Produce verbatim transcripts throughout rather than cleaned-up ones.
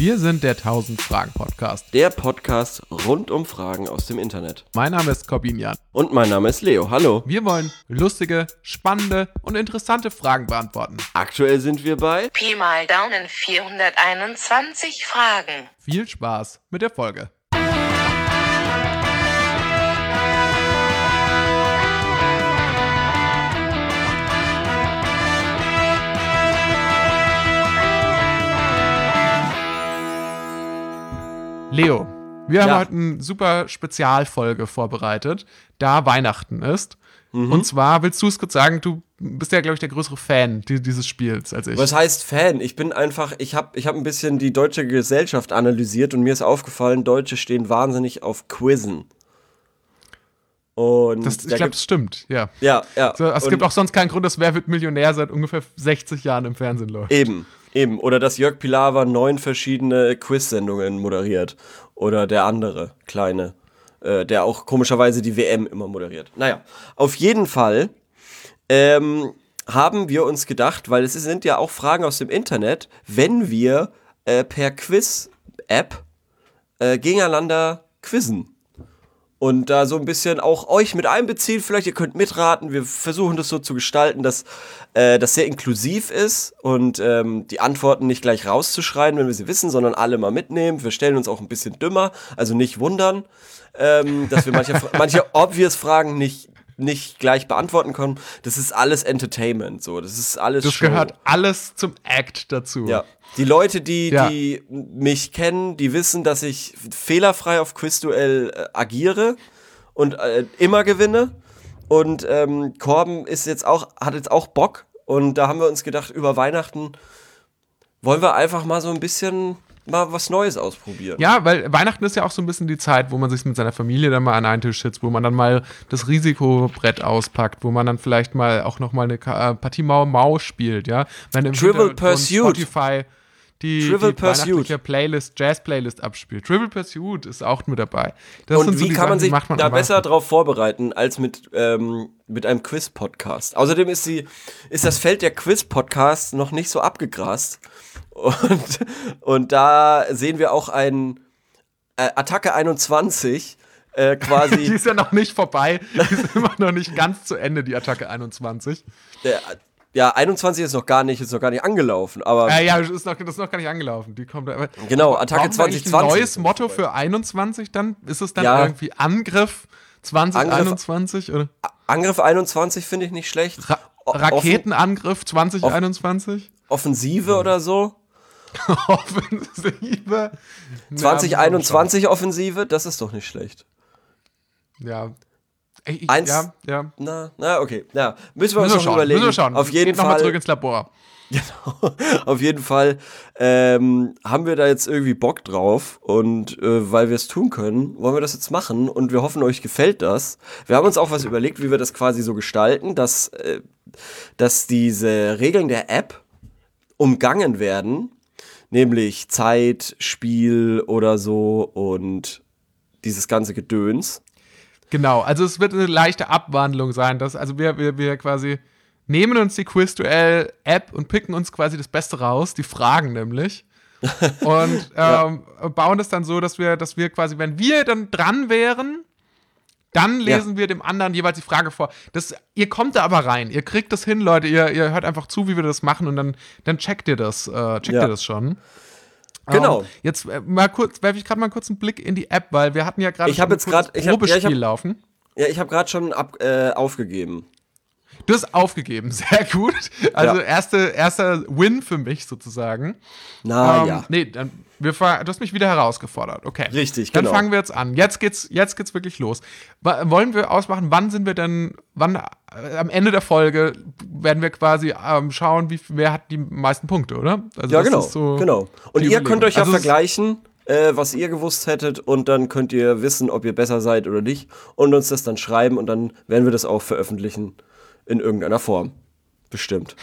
Wir sind der tausend-Fragen-Podcast. Der Podcast rund um Fragen aus dem Internet. Mein Name ist Corbin Jan. Und mein Name ist Leo. Hallo. Wir wollen lustige, spannende und interessante Fragen beantworten. Aktuell sind wir bei Pi mal Daumen vierhunderteinundzwanzig Fragen. Viel Spaß mit der Folge. Leo, wir haben Ja. heute eine super Spezialfolge vorbereitet, da Weihnachten ist. Mhm. Und zwar, willst du es kurz sagen, du bist ja, glaube ich, der größere Fan die- dieses Spiels als ich. Was heißt Fan? Ich bin einfach, ich habe ich hab ein bisschen die deutsche Gesellschaft analysiert und mir ist aufgefallen, Deutsche stehen wahnsinnig auf Quizzen. Und Das, ich da glaube, gibt's- das stimmt, ja. ja, ja. So, es Und gibt auch sonst keinen Grund, dass Wer wird Millionär seit ungefähr sechzig Jahren im Fernsehen läuft. Eben, eben. Oder dass Jörg Pilawa neun verschiedene Quiz-Sendungen moderiert. Oder der andere, kleine, äh, der auch komischerweise die W M immer moderiert. Naja, auf jeden Fall ähm, haben wir uns gedacht, weil es sind ja auch Fragen aus dem Internet, wenn wir äh, per Quiz-App äh, gegeneinander quizzen. Und da so ein bisschen auch euch mit einbeziehen, vielleicht ihr könnt mitraten, wir versuchen das so zu gestalten, dass äh, das sehr inklusiv ist und ähm, die Antworten nicht gleich rauszuschreien, wenn wir sie wissen, sondern alle mal mitnehmen. Wir stellen uns auch ein bisschen dümmer, also nicht wundern, ähm, dass wir manche, manche obvious Fragen nicht, nicht gleich beantworten können. Das ist alles Entertainment, so, das ist alles Das Show. gehört alles zum Act dazu. Ja. Die Leute, die, Ja. die mich kennen, die wissen, dass ich fehlerfrei auf Quizduell äh, agiere und äh, immer gewinne. Und ähm, Corben ist jetzt auch, hat jetzt auch Bock. Und da haben wir uns gedacht, über Weihnachten wollen wir einfach mal so ein bisschen mal was Neues ausprobieren. Ja, weil Weihnachten ist ja auch so ein bisschen die Zeit, wo man sich mit seiner Familie dann mal an einen Tisch sitzt, wo man dann mal das Risikobrett auspackt, wo man dann vielleicht mal auch noch mal eine Ka- äh, Partie Mau Mau spielt, ja. Wenn im Trivial Hintergrund Pursuit. Spotify die, Trivial die Pursuit. weihnachtliche Playlist, Jazz-Playlist abspielt. Trivial Pursuit ist auch mit dabei. Das Und sind so wie die kann Sachen, man die sich macht man da am besser Weihnachten. drauf vorbereiten als mit, ähm, mit einem Quiz-Podcast? Außerdem ist, die, ist das Feld der Quiz-Podcasts noch nicht so abgegrast. Und, und da sehen wir auch ein äh, Attacke einundzwanzig äh, Die quasi. ist ja noch nicht vorbei. Die ist immer noch nicht ganz zu Ende, die Attacke einundzwanzig. der, ja, einundzwanzig ist noch gar nicht, ist noch gar nicht angelaufen. Aber Ja, ja, das ist noch, das ist noch gar nicht angelaufen. Die kommt aber, genau, Attacke brauchen wir eigentlich zwanzig ein zwanzig. neues Motto für einundzwanzig dann? Ist es dann Ja. irgendwie Angriff zwanzig einundzwanzig? Oder Angriff einundzwanzig finde ich nicht schlecht. Ra O- Raketenangriff zwanzig einundzwanzig? Offensive oder so. Offensive? zwanzig einundzwanzig Offensive, das ist doch nicht schlecht. Ja. Ey, ich, Eins- ja, ja. Na, na, okay. Ja, müssen wir uns Müssen wir noch schauen. überlegen. Müssen wir schauen. Auf jeden Geht nochmal Fall. zurück ins Labor. Genau. Auf jeden Fall ähm, haben wir da jetzt irgendwie Bock drauf und äh, weil wir es tun können, wollen wir das jetzt machen und wir hoffen, euch gefällt das. Wir haben uns auch was überlegt, wie wir das quasi so gestalten, dass, äh, dass diese Regeln der App umgangen werden, nämlich Zeit, Spiel oder so und dieses ganze Gedöns. Genau, also es wird eine leichte Abwandlung sein. Dass, also wir, wir, wir quasi nehmen uns die Quizduell-App und picken uns quasi das Beste raus, die Fragen nämlich. Und ähm, bauen das dann so, dass wir, dass wir quasi, wenn wir dann dran wären, dann lesen Ja. wir dem anderen jeweils die Frage vor. Das, ihr kommt da aber rein, ihr kriegt das hin, Leute, ihr, ihr hört einfach zu, wie wir das machen und dann, dann checkt ihr das, äh, checkt Ja. ihr das schon. Genau. Ähm, jetzt äh, mal kurz, werfe ich gerade mal kurz einen Blick in die App, weil wir hatten ja gerade Ich hab schon jetzt ein kurzes grad- ich hab- ja, ich Probespiel hab- laufen. Ja, ich habe gerade schon ab, äh, aufgegeben. Du hast aufgegeben, sehr gut. Also Ja. erste, erster Win für mich sozusagen. Na Ähm, ja. Nee, dann, wir, fa- du hast mich wieder herausgefordert. Okay. Richtig, Dann genau. fangen wir jetzt an. Jetzt geht's, jetzt geht's wirklich los. Wa- Wollen wir ausmachen, wann sind wir denn, wann äh, am Ende der Folge werden wir quasi ähm, schauen, wie, wer hat die meisten Punkte, oder? Also Ja, das genau, ist so genau. Und die ihr könnt euch ja Überlegung. Also es- vergleichen, äh, was ihr gewusst hättet und dann könnt ihr wissen, ob ihr besser seid oder nicht und uns das dann schreiben und dann werden wir das auch veröffentlichen in irgendeiner Form. Bestimmt.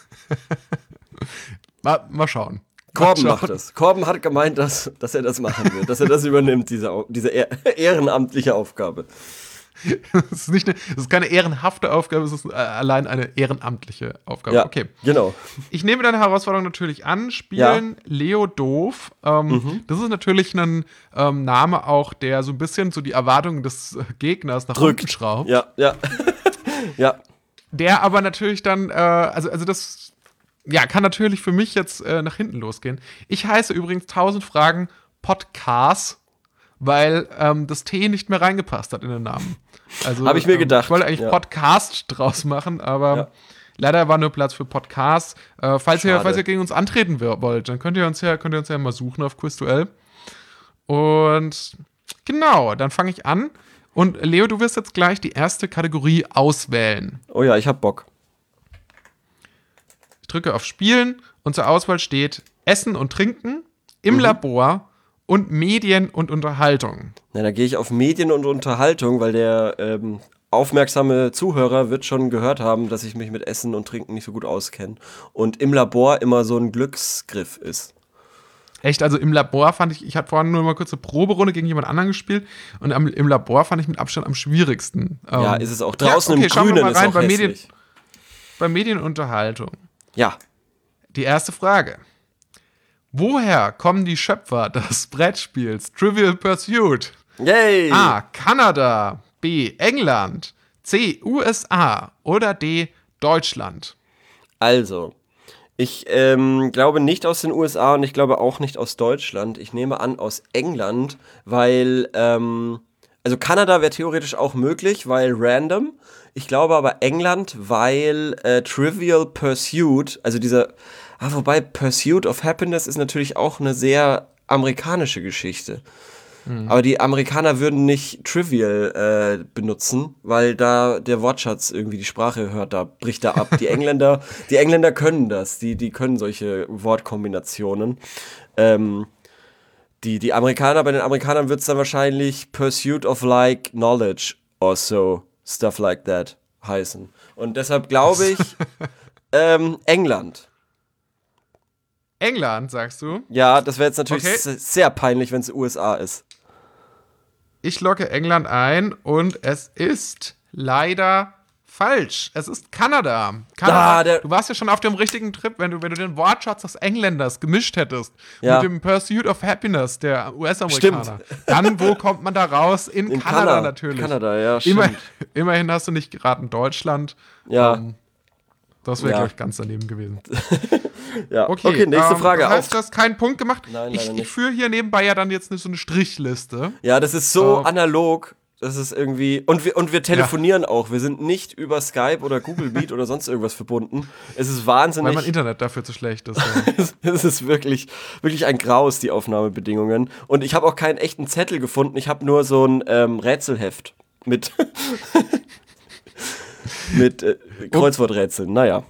Mal, mal schauen. Corben Mal macht schauen. das. Corben hat gemeint, dass, dass er das machen wird, dass er das übernimmt, diese, Au- diese ehr- ehrenamtliche Aufgabe. Das ist, nicht eine, das ist keine ehrenhafte Aufgabe, es ist äh, allein eine ehrenamtliche Aufgabe. Ja, okay. genau. Ich nehme deine Herausforderung natürlich an. Spielen Ja. Leo Doof. Ähm, mhm. Das ist natürlich ein ähm, Name auch, der so ein bisschen so die Erwartungen des äh, Gegners nach Drückt. unten schraubt. Ja, ja. ja. Der aber natürlich dann, äh, also, also das ja, kann natürlich für mich jetzt äh, nach hinten losgehen. Ich heiße übrigens tausend Fragen Podcast, weil ähm, das T nicht mehr reingepasst hat in den Namen. Also, Habe ich mir ähm, gedacht. Ich wollte eigentlich ja. Podcast draus machen, aber Ja. leider war nur Platz für Podcast. Äh, falls, ihr, Schade. falls ihr gegen uns antreten wollt, dann könnt ihr uns ja, könnt ihr uns ja mal suchen auf Quizduell. Und genau, dann fange ich an. Und Leo, du wirst jetzt gleich die erste Kategorie auswählen. Oh ja, ich hab Bock. Ich drücke auf Spielen und zur Auswahl steht Essen und Trinken, im Mhm. Labor und Medien und Unterhaltung. Na, da gehe ich auf Medien und Unterhaltung, weil der ähm, aufmerksame Zuhörer wird schon gehört haben, dass ich mich mit Essen und Trinken nicht so gut auskenne. Und im Labor immer so ein Glücksgriff ist. Echt, also im Labor fand ich, ich hatte vorhin nur mal kurz eine Proberunde gegen jemand anderen gespielt und am, im Labor fand ich mit Abstand am schwierigsten. Ja, Ähm, ist es auch. Draußen ja, okay, im schauen wir Grünen mal ist rein auch bei hässlich. Medien, bei Medien und Unterhaltung. Ja. Die erste Frage. Woher kommen die Schöpfer des Brettspiels Trivial Pursuit? Yay! A. Kanada, B. England, C. U S A oder D. Deutschland? Also, ich ähm, glaube nicht aus den U S A und ich glaube auch nicht aus Deutschland. Ich nehme an aus England, weil, ähm, also Kanada wäre theoretisch auch möglich, weil random. Ich glaube aber England, weil äh, Trivial Pursuit, also dieser, ah, wobei Pursuit of Happiness ist natürlich auch eine sehr amerikanische Geschichte. Aber die Amerikaner würden nicht Trivial äh, benutzen, weil da der Wortschatz irgendwie die Sprache hört, da bricht er ab. Die Engländer, die Engländer können das, die, die können solche Wortkombinationen. Ähm, die, die Amerikaner, bei den Amerikanern wird es dann wahrscheinlich Pursuit of like knowledge or so, stuff like that heißen. Und deshalb glaube ich ähm, England. England, sagst du? Ja, das wäre jetzt natürlich Okay. se- sehr peinlich, wenn es U S A ist. Ich logge England ein und es ist leider falsch. Es ist Kanada. Kanada. Ah, der- du warst ja schon auf dem richtigen Trip, wenn du, wenn du den Wortschatz des Engländers gemischt hättest Ja. mit dem Pursuit of Happiness der U S-Amerikaner. Stimmt. Dann, wo kommt man da raus? In, In Kanada Kanada. natürlich. Kanada, ja, stimmt. Immer, immerhin hast du nicht geraten Deutschland. Ja. Ähm, das wäre, Ja. glaube ich, ganz daneben gewesen. Ja. Okay, Okay, nächste ähm, Frage. Das heißt, Auf. du hast keinen Punkt gemacht. Nein, ich leider ich nicht. führe hier nebenbei ja dann jetzt so eine Strichliste. Ja, das ist so Ähm. analog. Das ist irgendwie. Und wir, und wir telefonieren auch. Wir sind nicht über Skype oder Google Meet oder sonst irgendwas verbunden. Es ist Weil wahnsinnig. mein Internet dafür zu schlecht ist. Ja. Es ist wirklich, wirklich ein Graus, die Aufnahmebedingungen. Und ich habe auch keinen echten Zettel gefunden. Ich habe nur so ein ähm, Rätselheft mit, mit äh, Kreuzworträtseln. Naja.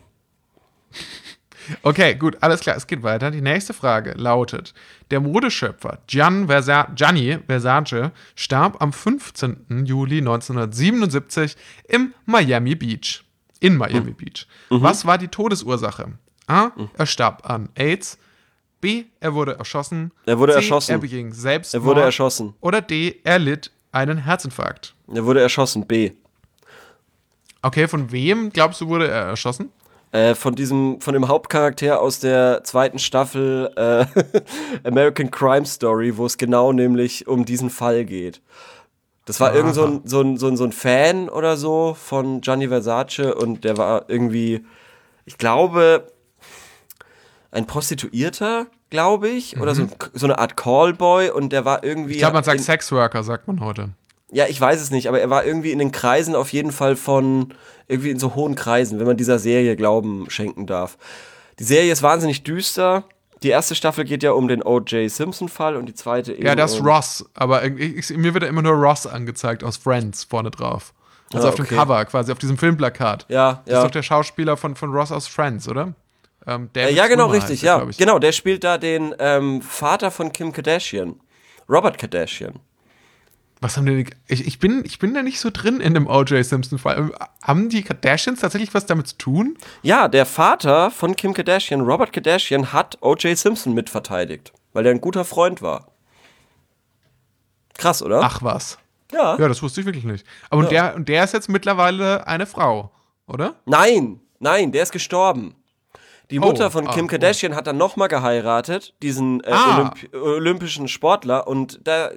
Okay, gut, alles klar, es geht weiter. Die nächste Frage lautet: Der Modeschöpfer Gian Versa- Gianni Versace starb am fünfzehnten Juli neunzehnhundertsiebenundsiebzig im Miami Beach. In Miami Beach. Was war die Todesursache? A. Er starb an AIDS. B. Er wurde erschossen. Er wurde C, erschossen. Er beging Selbstmord. Er wurde erschossen. Oder D. Er litt einen Herzinfarkt. Er wurde erschossen. B. Okay, von wem glaubst du, wurde er erschossen? Äh, von diesem, von dem Hauptcharakter aus der zweiten Staffel äh, American Crime Story, wo es genau nämlich um diesen Fall geht. Das war Aha. irgend so ein, so, ein, so, ein, so ein Fan oder so von Gianni Versace und der war irgendwie, ich glaube, ein Prostituierter, glaube ich, oder so, ein- so eine Art Callboy und der war irgendwie. Ich glaube, man sagt in, Sexworker, sagt man heute. Ja, ich weiß es nicht, aber er war irgendwie in den Kreisen auf jeden Fall von, irgendwie in so hohen Kreisen, wenn man dieser Serie Glauben schenken darf. Die Serie ist wahnsinnig düster. Die erste Staffel geht ja um den O J Simpson-Fall und die zweite eben Ja, das ist um, Ross, aber ich, ich, mir wird ja immer nur Ross angezeigt aus Friends vorne drauf. Also Ah, auf dem okay. Cover, quasi auf diesem Filmplakat. Ja, Das ja. ist doch der Schauspieler von, von Ross aus Friends, oder? Ähm, Äh, David ja, genau, Schwimmer richtig, heißt er, ja. glaub ich. Genau, der spielt da den ähm, Vater von Kim Kardashian. Robert Kardashian. Was haben die, ich, ich, bin, ich bin da nicht so drin in dem O J Simpson-Fall. Haben die Kardashians tatsächlich was damit zu tun? Ja, der Vater von Kim Kardashian, Robert Kardashian, hat O J Simpson mitverteidigt, weil der ein guter Freund war. Krass, oder? Ach was. Ja. Ja, das wusste ich wirklich nicht. Aber und, Ja. der, und der ist jetzt mittlerweile eine Frau, oder? Nein, nein, der ist gestorben. Die Mutter Oh, von ah, Kim oh. Kardashian hat dann nochmal geheiratet, diesen äh, Ah. Olymp olympischen Sportler. Und da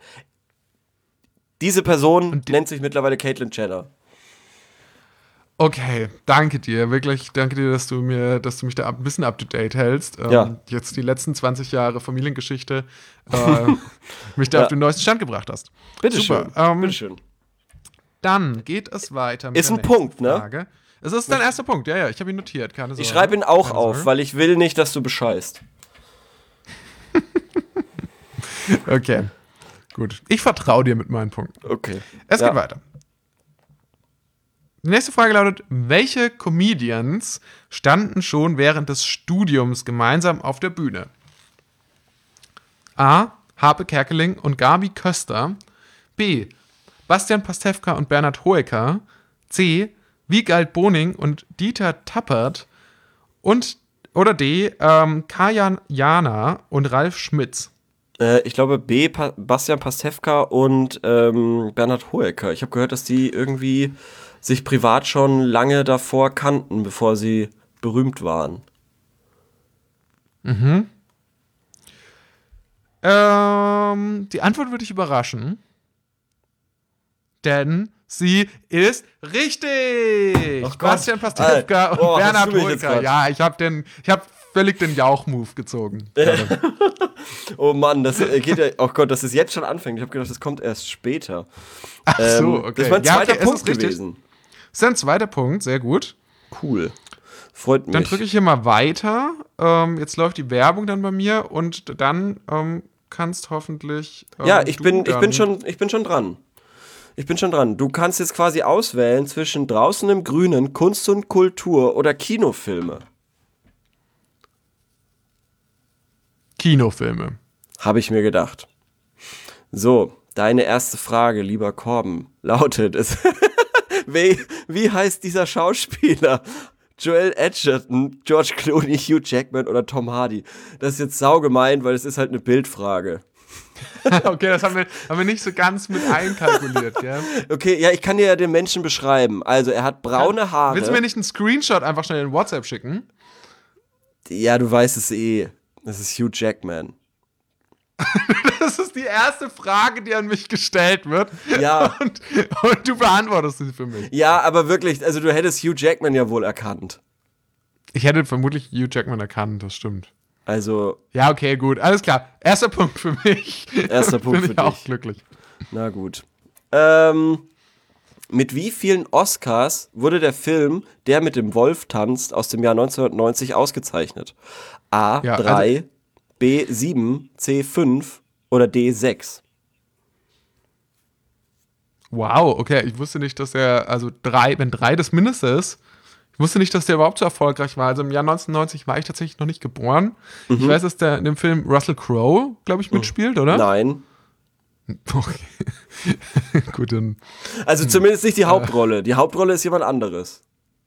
diese Person Und die- nennt sich mittlerweile Caitlyn Jenner. Okay, danke dir, wirklich, danke dir, dass du mir, dass du mich da ein bisschen up to date hältst. Ähm, Ja. Jetzt die letzten zwanzig Jahre Familiengeschichte äh, mich da Ja. auf den neuesten Stand gebracht hast. Bitteschön. Super. Ähm, Bitteschön. Dann geht es weiter mit Ist der ein nächsten Punkt, ne? Frage. Es ist dein erster Punkt, ja, ja, ich habe ihn notiert, keine Sorge. Ich schreibe ihn auch Keine auf, Sorge. weil ich will nicht, dass du bescheißt. Okay, gut. Ich vertraue dir mit meinen Punkten. Okay. Es Ja. geht weiter. Die nächste Frage lautet: Welche Comedians standen schon während des Studiums gemeinsam auf der Bühne? A. Harpe Kerkeling und Gabi Köster. B. Bastian Pastewka und Bernhard Hoeker. C. Wiegald Boning und Dieter Tappert. Und, oder D. Ähm, Kajan Jana und Ralf Schmitz. Äh, ich glaube B. Pa Bastian Pastewka und ähm, Bernhard Hoeker. Ich habe gehört, dass die irgendwie sich privat schon lange davor kannten, bevor sie berühmt waren. Ähm, die Antwort würde dich überraschen. Denn sie ist richtig. Ach Gott. Bastian Pastewka Alter. und Boah, hast Bernhard du mich jetzt Hoeker. grad. Ja, ich habe den, ich habe völlig den Jauch-Move gezogen. gerade. Oh Mann, das äh, geht ja. Oh Gott, dass es jetzt schon anfängt. Ich habe gedacht, das kommt erst später. Ach so, Ähm, okay. Das ist mein Ja, zweiter okay, es Punkt ist richtig. gewesen. Das ist ein zweiter Punkt, sehr gut. Cool. Freut mich. Dann drücke ich hier mal weiter. Ähm, jetzt läuft die Werbung dann bei mir und dann ähm, kannst hoffentlich. Ähm, Ja, ich du bin, ich dann- bin schon, ich bin schon dran. Ich bin schon dran. Du kannst jetzt quasi auswählen zwischen draußen im Grünen, Kunst und Kultur oder Kinofilme. Kinofilme. Habe ich mir gedacht. So, deine erste Frage, lieber Korben, lautet es. wie, wie heißt dieser Schauspieler? Joel Edgerton, George Clooney, Hugh Jackman oder Tom Hardy? Das ist jetzt saugemein, weil es ist halt eine Bildfrage. Okay, das haben wir, haben wir nicht so ganz mit einkalkuliert, gell? Okay, ja, ich kann dir ja den Menschen beschreiben. Also, er hat braune Haare. Willst du mir nicht einen Screenshot einfach schnell in WhatsApp schicken? Ja, du weißt es eh. Das ist Hugh Jackman. Das ist die erste Frage, die an mich gestellt wird. Ja. Und, und du beantwortest sie für mich. Ja, aber wirklich, also du hättest Hugh Jackman ja wohl erkannt. Ich hätte vermutlich Hugh Jackman erkannt, das stimmt. Also, Ja, okay, gut, alles klar. Erster Punkt für mich. Erster Punkt Bin für ich auch dich. glücklich. na gut. Ähm, mit wie vielen Oscars wurde der Film Der mit dem Wolf tanzt aus dem Jahr neunzehnhundertneunzig ausgezeichnet? A, Ja, drei, also- B, sieben, C, fünf oder D, sechs? Wow, okay, ich wusste nicht, dass er, also drei, wenn drei das Mindeste ist, ich wusste nicht, dass der überhaupt so erfolgreich war. Also im Jahr neunzehnhundertneunzig war ich tatsächlich noch nicht geboren. Mhm. Ich weiß, dass der in dem Film Russell Crowe, glaube ich, mitspielt, oder? Nein. Okay. Gut, dann. Also zumindest nicht die Hauptrolle. Die Hauptrolle ist jemand anderes.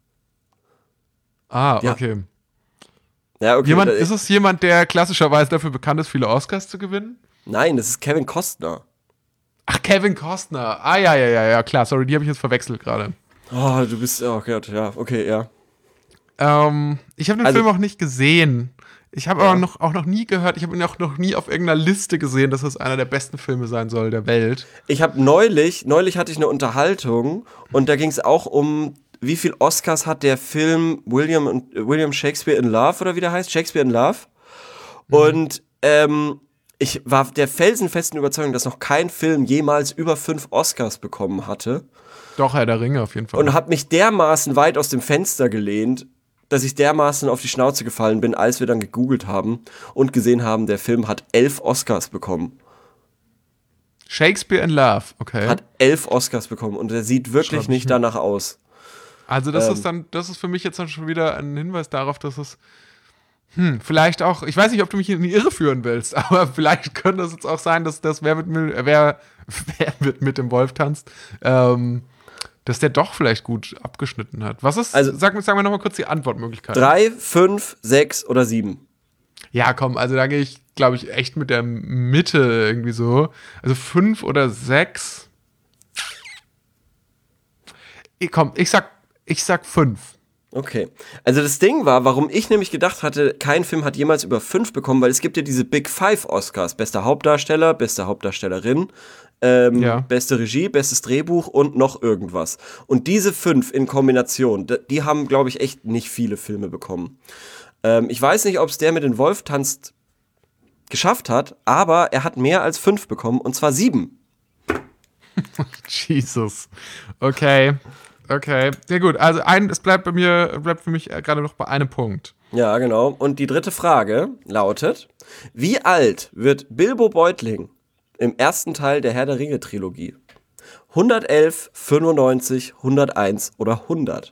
Ah, Ja. okay. Ja, okay. Jemand, da- ist es jemand, der klassischerweise dafür bekannt ist, viele Oscars zu gewinnen? Nein, das ist Kevin Costner. Ach, Kevin Costner. Ah, ja, ja, ja, ja, klar. Sorry, die habe ich jetzt verwechselt gerade. Oh, du bist, oh Gott, ja, okay, ja. Ähm, ich habe den Also- Film auch nicht gesehen. Ich habe Ja. aber noch, auch noch nie gehört, ich habe ihn auch noch nie auf irgendeiner Liste gesehen, dass das einer der besten Filme sein soll der Welt. Ich habe neulich, neulich hatte ich eine Unterhaltung und da ging es auch um, wie viel Oscars hat der Film William, und, William Shakespeare in Love oder wie der heißt? Shakespeare in Love. Und ähm, ich war der felsenfesten Überzeugung, dass noch kein Film jemals über fünf Oscars bekommen hatte Doch, Herr der Ringe auf jeden Fall. und habe mich dermaßen weit aus dem Fenster gelehnt, dass ich dermaßen auf die Schnauze gefallen bin, als wir dann gegoogelt haben und gesehen haben, der Film hat elf Oscars bekommen. Shakespeare in Love, okay. Hat elf Oscars bekommen und er sieht wirklich Schreib ich nicht mir. danach aus. Also das Ähm. ist dann, das ist für mich jetzt dann schon wieder ein Hinweis darauf, dass es, hm, vielleicht auch, ich weiß nicht, ob du mich in die Irre führen willst, aber vielleicht könnte es jetzt auch sein, dass das wer mit, wer, wer mit, mit dem Wolf tanzt, ähm, dass der doch vielleicht gut abgeschnitten hat. Was ist, Also- sag, sag mir nochmal kurz die Antwortmöglichkeit. Drei, fünf, sechs oder sieben. Ja, komm, also da gehe ich, glaube ich, echt mit der Mitte irgendwie so. Also fünf oder sechs. Ich, komm, ich sag, ich sag fünf. Okay. Also das Ding war, warum ich nämlich gedacht hatte, kein Film hat jemals über fünf bekommen, weil es gibt ja diese Big Five Oscars. Bester Hauptdarsteller, beste Hauptdarstellerin, ähm, Ja. beste Regie, bestes Drehbuch und noch irgendwas. Und diese fünf in Kombination, d- die haben, glaube ich, echt nicht viele Filme bekommen. Ähm, ich weiß nicht, ob es der mit den Wolf tanzt geschafft hat, aber er hat mehr als fünf bekommen, und zwar sieben. Jesus. Okay. Okay. Ja gut, also ein, es bleibt bei mir, bleibt für mich gerade noch bei einem Punkt. Ja, genau. Und die dritte Frage lautet: Wie alt wird Bilbo Beutling im ersten Teil der Herr der Ringe-Trilogie? hundertelf, fünfundneunzig, hunderteins oder hundert?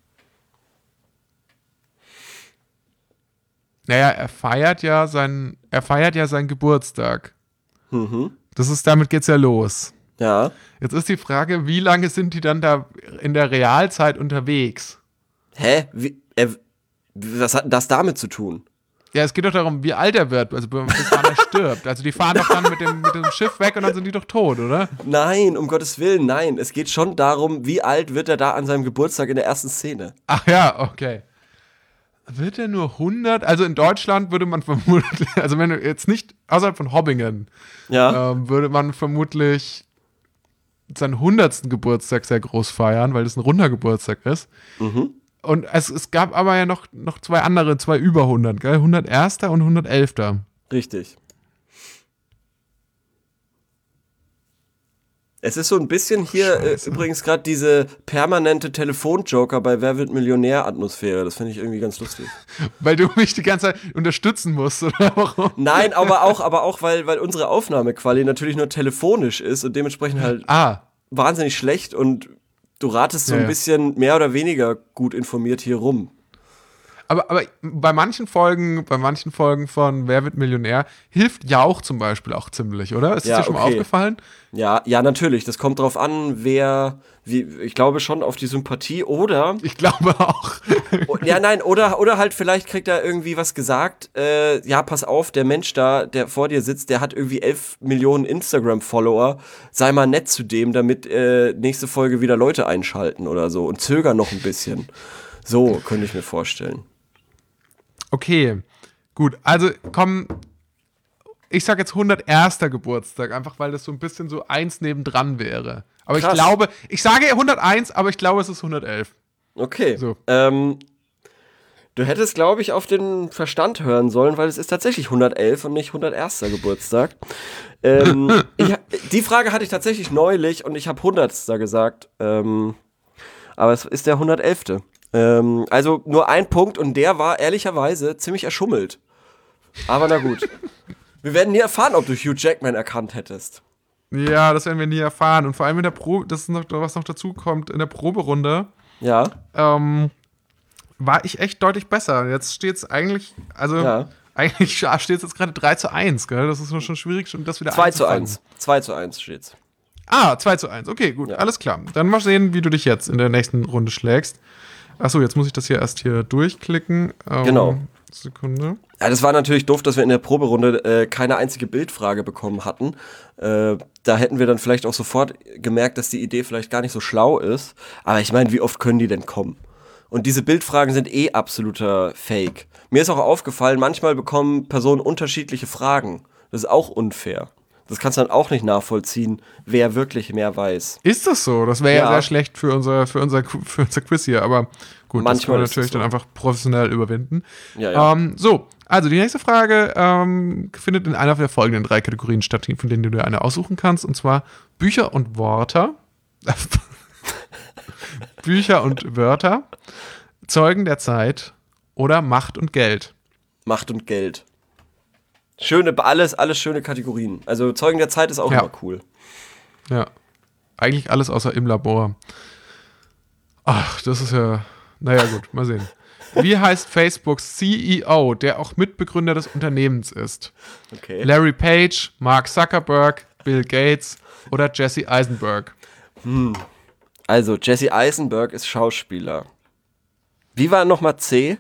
Naja, er feiert ja seinen, er feiert ja seinen Geburtstag. Mhm. Das ist, damit geht's ja los. Ja. Jetzt ist die Frage, wie lange sind die dann da in der Realzeit unterwegs? Hä? Wie, er, was hat das damit zu tun? Ja, es geht doch darum, wie alt er wird, also bis wann er stirbt. Also die fahren doch dann mit dem, mit dem Schiff weg und dann sind die doch tot, oder? Nein, um Gottes Willen, nein. Es geht schon darum, wie alt wird er da an seinem Geburtstag in der ersten Szene? Ach ja, okay. Wird er nur hundert? Also in Deutschland würde man vermutlich, also wenn du jetzt nicht außerhalb von Hobbingen, Ja. ähm, würde man vermutlich seinen hundertsten Geburtstag sehr groß feiern, weil das ein runder Geburtstag ist. Mhm. Und es, es gab aber ja noch, noch zwei andere, zwei über hundert, gell? hunderteins. und hundertelf. Richtig. Es ist so ein bisschen hier äh, übrigens gerade diese permanente Telefonjoker bei Wer wird Millionär-Atmosphäre. Das finde ich irgendwie ganz lustig. Weil du mich die ganze Zeit unterstützen musst, oder warum? Nein, aber auch, aber auch, weil, weil unsere Aufnahmequali natürlich nur telefonisch ist und dementsprechend halt Ah, wahnsinnig schlecht, und du ratest so Ja, ein ja. bisschen mehr oder weniger gut informiert hier rum. aber, aber bei manchen Folgen, bei manchen Folgen von Wer wird Millionär hilft Jauch zum Beispiel auch ziemlich, oder? Ist das Ja, dir schon mal okay. aufgefallen? Ja, ja, natürlich. Das kommt drauf an, wer, wie, ich glaube schon auf die Sympathie oder, Ich glaube auch. o- ja, nein, oder, oder halt vielleicht kriegt er irgendwie was gesagt, äh, ja, pass auf, der Mensch da, der vor dir sitzt, der hat irgendwie elf Millionen Instagram-Follower, sei mal nett zu dem, damit äh, nächste Folge wieder Leute einschalten oder so und zögern noch ein bisschen. So, könnte ich mir vorstellen. Okay, gut. Also komm, ich sag jetzt hunderterster. Geburtstag, einfach weil das so ein bisschen so eins nebendran wäre. Aber Krass. ich glaube, ich sage hunderteins, aber ich glaube, es ist hundertelf. Okay. So. Ähm, du hättest, glaube ich, auf den Verstand hören sollen, weil es ist tatsächlich hundertelf und nicht hunderterster. Geburtstag. Ähm, ich, die Frage hatte ich tatsächlich neulich und ich habe hundertster gesagt. Ähm, aber es ist der hundertelfte. Ähm, also nur ein Punkt, und der war ehrlicherweise ziemlich erschummelt. Aber na gut. Wir werden nie erfahren, ob du Hugh Jackman erkannt hättest. Ja, das werden wir nie erfahren. Und vor allem in der Probe, das ist noch, was noch dazu kommt, in der Proberunde Ja, ähm, war ich echt deutlich besser. Jetzt steht es eigentlich, also Ja. eigentlich steht es jetzt gerade drei zu eins, gell? Das ist noch schon schwierig, schon das wieder zwei zu einzufangen. eins. zwei zu eins steht's. Ah, zwei zu eins. Okay, gut, Ja. alles klar. Dann mal sehen, wie du dich jetzt in der nächsten Runde schlägst. Achso, jetzt muss ich das hier erst hier durchklicken. Ähm, Genau. Sekunde. Ja, das war natürlich doof, dass wir in der Proberunde äh, keine einzige Bildfrage bekommen hatten. Äh, da hätten wir dann vielleicht auch sofort gemerkt, dass die Idee vielleicht gar nicht so schlau ist. Aber ich meine, wie oft können die denn kommen? Und diese Bildfragen sind eh absoluter Fake. Mir ist auch aufgefallen, manchmal bekommen Personen unterschiedliche Fragen. Das ist auch unfair. Das kannst du dann auch nicht nachvollziehen, wer wirklich mehr weiß. Ist das so? Das wäre ja. Ja. sehr schlecht für unser, für, unser, für unser Quiz hier, aber gut, das Manchmal können wir ist natürlich es so. dann einfach professionell überwinden. Ja, ja. Ähm, so, also die nächste Frage ähm, findet in einer der folgenden drei Kategorien statt, von denen du dir eine aussuchen kannst, und zwar Bücher und Wörter. Bücher und Wörter, Zeugen der Zeit oder Macht und Geld. Macht und Geld. Schöne, alles, alles schöne Kategorien. Also Zeugen der Zeit ist auch Ja. immer cool. Ja, eigentlich alles außer im Labor. Ach, das ist ja, naja gut, mal sehen. Wie heißt Facebooks C E O, der auch Mitbegründer des Unternehmens ist? Okay. Larry Page, Mark Zuckerberg, Bill Gates oder Jesse Eisenberg? Also, Jesse Eisenberg ist Schauspieler. Wie war nochmal C?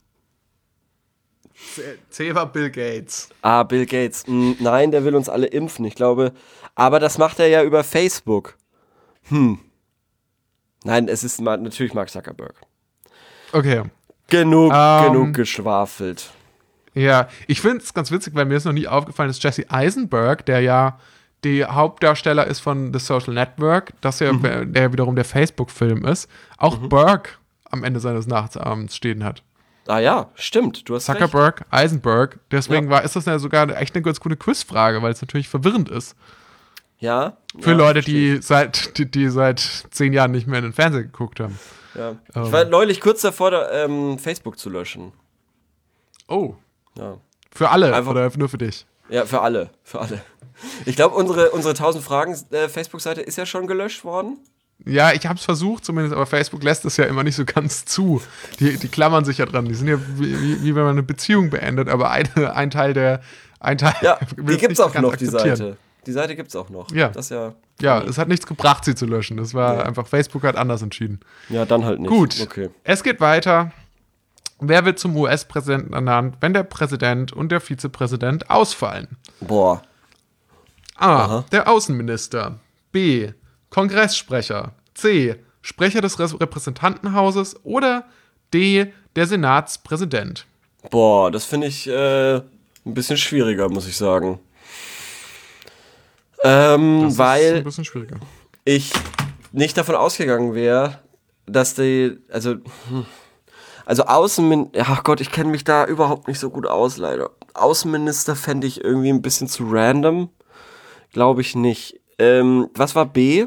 C war Bill Gates. Ah, Bill Gates. Hm, nein, der will uns alle impfen, ich glaube. Aber das macht er ja über Facebook. Hm. Nein, es ist ma- natürlich Mark Zuckerberg. Okay. Genug, Ähm, genug geschwafelt. Ja, ich finde es ganz witzig, weil mir ist noch nie aufgefallen, dass Jesse Eisenberg, der ja der Hauptdarsteller ist von The Social Network, das ja, Mhm. der wiederum der Facebook-Film ist, auch Mhm. Burke am Ende seines Nachtabends stehen hat. Ah ja, stimmt, du hast recht. Zuckerberg, Eisenberg. Deswegen Ja. war, ist das ja sogar echt eine ganz gute Quizfrage, weil es natürlich verwirrend ist. Ja. Für ja, Leute, verstehe die seit, die, die seit zehn Jahren nicht mehr in den Fernseher geguckt haben. ich. Ja. Ähm. Ich war neulich kurz davor, da, ähm, Facebook zu löschen. Oh. Ja. Für alle Einfach- oder nur für dich? Ja, für alle, für alle. Ich glaube, unsere, unsere tausend Fragen äh, Facebook-Seite ist ja schon gelöscht worden. Ja, ich habe es versucht zumindest, aber Facebook lässt es ja immer nicht so ganz zu. Die, die klammern sich ja dran. Die sind ja wie, wie, wie wenn man eine Beziehung beendet, aber eine, ein Teil der ein Teil Ja, will die es gibt's nicht auch ganz noch, die akzeptieren. Seite. Die Seite gibt's auch noch. Ja. Das ja. Ja, es hat nichts gebracht, sie zu löschen. Das war Nee. einfach, Facebook hat anders entschieden. Ja, dann halt nicht. Gut, Okay. es geht weiter. Wer wird zum U S-Präsidenten ernannt, wenn der Präsident und der Vizepräsident ausfallen? Boah. A. Aha. Der Außenminister. B. Kongressssprecher. C. Sprecher des Re- Repräsentantenhauses. Oder D. Der Senatspräsident. Boah, das finde ich äh, ein bisschen schwieriger, muss ich sagen. Ähm, Das ist weil ein bisschen schwieriger. ich nicht davon ausgegangen wäre, dass die, also, hm. also Außenminister, ach Gott, ich kenne mich da überhaupt nicht so gut aus, leider. Außenminister fände ich irgendwie ein bisschen zu random. Glaube ich nicht. Ähm, was war B?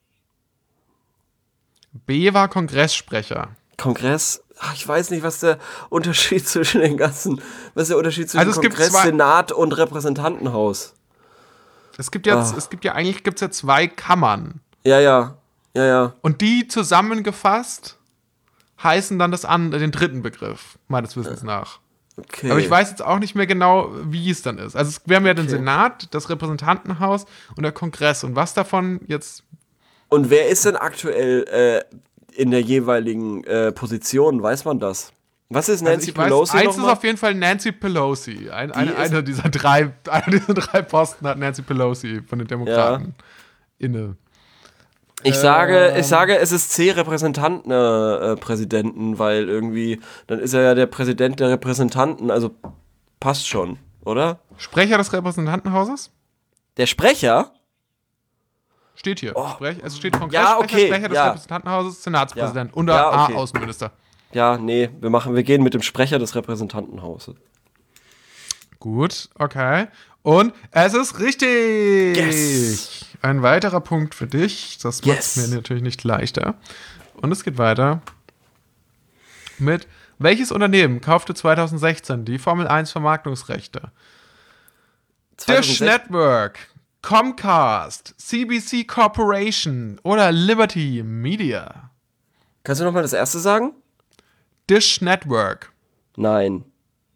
B war Kongresssprecher. Kongress? Ach, ich weiß nicht, was der Unterschied zwischen den ganzen, was ist der Unterschied zwischen Also es gibt Kongress, zwei- Senat und Repräsentantenhaus? Es gibt ja, Ah. es gibt ja eigentlich gibt's ja zwei Kammern. Ja, ja, ja, ja. Und die zusammengefasst heißen dann das an, den dritten Begriff, meines Wissens nach. Okay. Aber ich weiß jetzt auch nicht mehr genau, wie es dann ist. Also es, wir haben ja den Okay. Senat, das Repräsentantenhaus und der Kongress. Und was davon jetzt. Und wer ist denn aktuell äh, in der jeweiligen äh, Position? Weiß man das? Was ist Nancy Also ich weiß, Pelosi eins noch ist mal? auf jeden Fall Nancy Pelosi. Ein, Die eine, ist- einer dieser drei, einer dieser drei Posten hat Nancy Pelosi von den Demokraten inne. Ich sage, Ähm. ich sage, es ist C Repräsentanten äh, Präsidenten, weil irgendwie dann ist er ja der Präsident der Repräsentanten, also passt schon, oder? Sprecher des Repräsentantenhauses? Der Sprecher? Steht hier. Oh. Sprech, es steht Kongresssprecher, Ja, okay, Sprecher des ja. Repräsentantenhauses, Senatspräsident Ja. und Ja, A, okay. Außenminister. Ja, nee, wir machen, wir gehen mit dem Sprecher des Repräsentantenhauses. Gut, okay. Und es ist richtig. Yes. Ein weiterer Punkt für dich. Das macht es Yes. mir natürlich nicht leichter. Und es geht weiter mit: Welches Unternehmen kaufte zwanzig sechzehn die Formel eins Vermarktungsrechte? Dish zweitausendsechs Network, Comcast, C B C Corporation oder Liberty Media? Kannst du noch mal das erste sagen? Dish Network, Nein.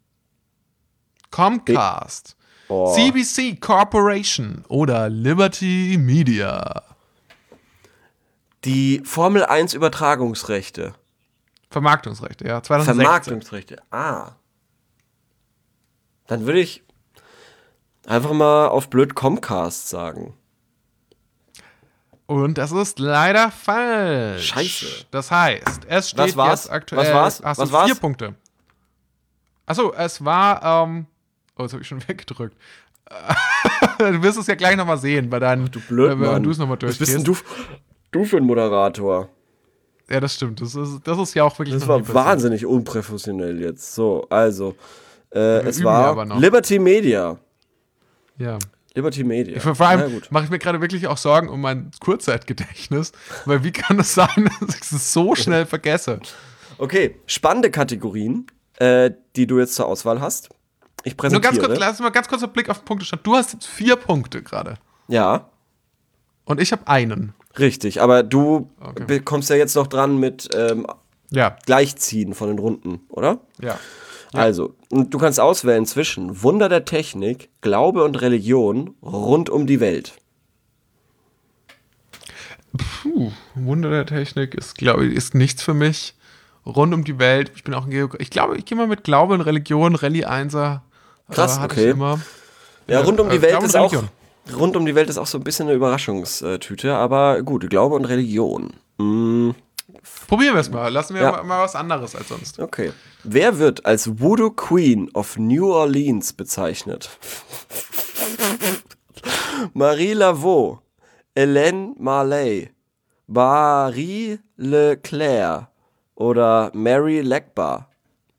Comcast, Oh. C B C Corporation oder Liberty Media? Die Formel eins Übertragungsrechte. Vermarktungsrechte, ja. zwanzig sechzehn. Vermarktungsrechte. Ah. Dann würde ich einfach mal auf blöd Comcast sagen. Und das ist leider falsch. Scheiße. Das heißt, es steht Was war's? jetzt aktuell. Was war's? Hast Was du vier war's? Punkte. Achso, es war. Ähm, oh, jetzt habe ich schon weggedrückt. Du wirst es ja gleich nochmal sehen bei deinen. Du blöd, wenn Mann. du es nochmal Was durchgehst. bist denn du, du für ein Moderator? Ja, das stimmt. Das ist, das ist ja auch wirklich. Das noch nie war passiert. wahnsinnig unprofessionell jetzt. So, also. Äh, es üben ja aber war noch. Liberty Media. Ja. Liberty Media. Vor Na allem gut. mache ich mir gerade wirklich auch Sorgen um mein Kurzzeitgedächtnis, weil wie kann es sein, dass ich es so schnell vergesse? Okay, spannende Kategorien, äh, die du jetzt zur Auswahl hast. Ich Nur präsentiere. ganz kurz, lass mal ganz kurz einen Blick auf den Punktestand. Du hast jetzt vier Punkte gerade Ja, und ich habe einen. richtig. Aber du Okay. bekommst ja jetzt noch dran mit ähm, Ja, Gleichziehen von den Runden, oder? ja. Also, und du kannst auswählen zwischen Wunder der Technik, Glaube und Religion rund um die Welt. Puh, Wunder der Technik ist, glaube ich, ist nichts für mich. Rund um die Welt. Ich bin auch ein Geograf. Ich glaube, ich gehe mal mit Glaube und Religion, Rallye Einser. Krass, äh, hatte okay. Ich immer. Ja, Ja, rund um die äh, Welt Glaube und ist auch Religion. rund um die Welt ist auch so ein bisschen eine Überraschungstüte, aber gut, Glaube und Religion. Mm, Probieren wir es mal. Lassen wir Ja. mal, mal was anderes als sonst. Okay. Wer wird als Voodoo Queen of New Orleans bezeichnet? Marie Laveau, Hélène Marley, Marie Leclerc oder Mary Legbar?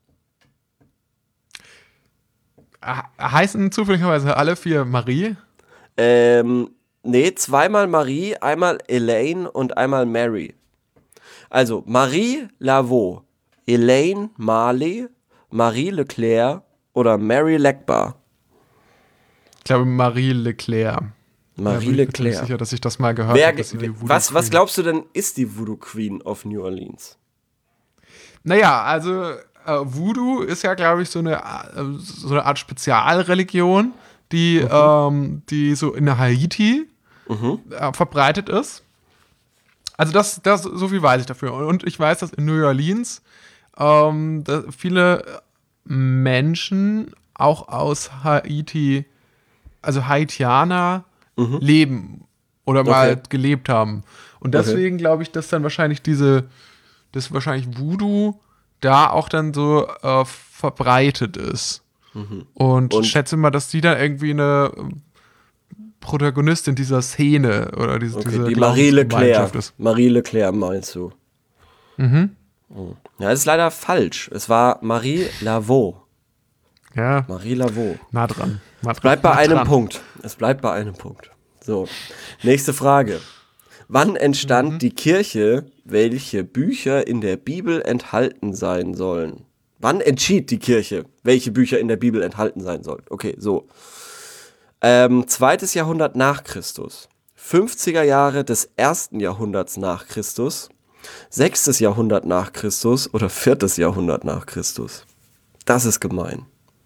Ah, heißen zufälligerweise alle vier Marie? Ähm, nee, zweimal Marie, einmal Elaine und einmal Mary. Also Marie Laveau, Hélène Marley, Marie Leclerc oder Mary Legbar? Ich glaube Marie Leclerc. Marie Da bin ich mir ziemlich Leclerc. sicher, dass ich das mal gehört Wer, habe. dass sie die Voodoo was, was Queen- glaubst du denn, ist die Voodoo Queen of New Orleans? Naja, also äh, Voodoo ist ja, glaube ich, so eine, äh, so eine Art Spezialreligion, die, ähm, die so in Haiti äh, verbreitet ist. Also das, das, so viel weiß ich dafür. Und ich weiß, dass in New Orleans ähm, da viele Menschen auch aus Haiti, also Haitianer, leben oder mal Okay. gelebt haben. Und deswegen glaube ich, dass dann wahrscheinlich diese, dass wahrscheinlich Voodoo da auch dann so äh, verbreitet ist. Und, Und- schätze mal, dass die dann irgendwie eine ähm, Protagonistin dieser Szene oder diese, Okay, diese die Marie Glaubensgemeinschaft Leclerc. ist. Marie Leclerc meinst du? Mhm. Ja, das ist leider falsch. Es war Marie Laveau. Ja, Marie Laveau. nah dran. Nah dran. Bleibt bei nah einem dran. Punkt. Es bleibt bei einem Punkt. So, nächste Frage. Wann entstand Mhm. die Kirche, welche Bücher in der Bibel enthalten sein sollen? Wann entschied die Kirche, welche Bücher in der Bibel enthalten sein sollen? Okay, so. Ähm, zweites Jahrhundert nach Christus, fünfziger Jahre des ersten Jahrhunderts nach Christus, sechstes Jahrhundert nach Christus oder viertes Jahrhundert nach Christus? Das ist gemein.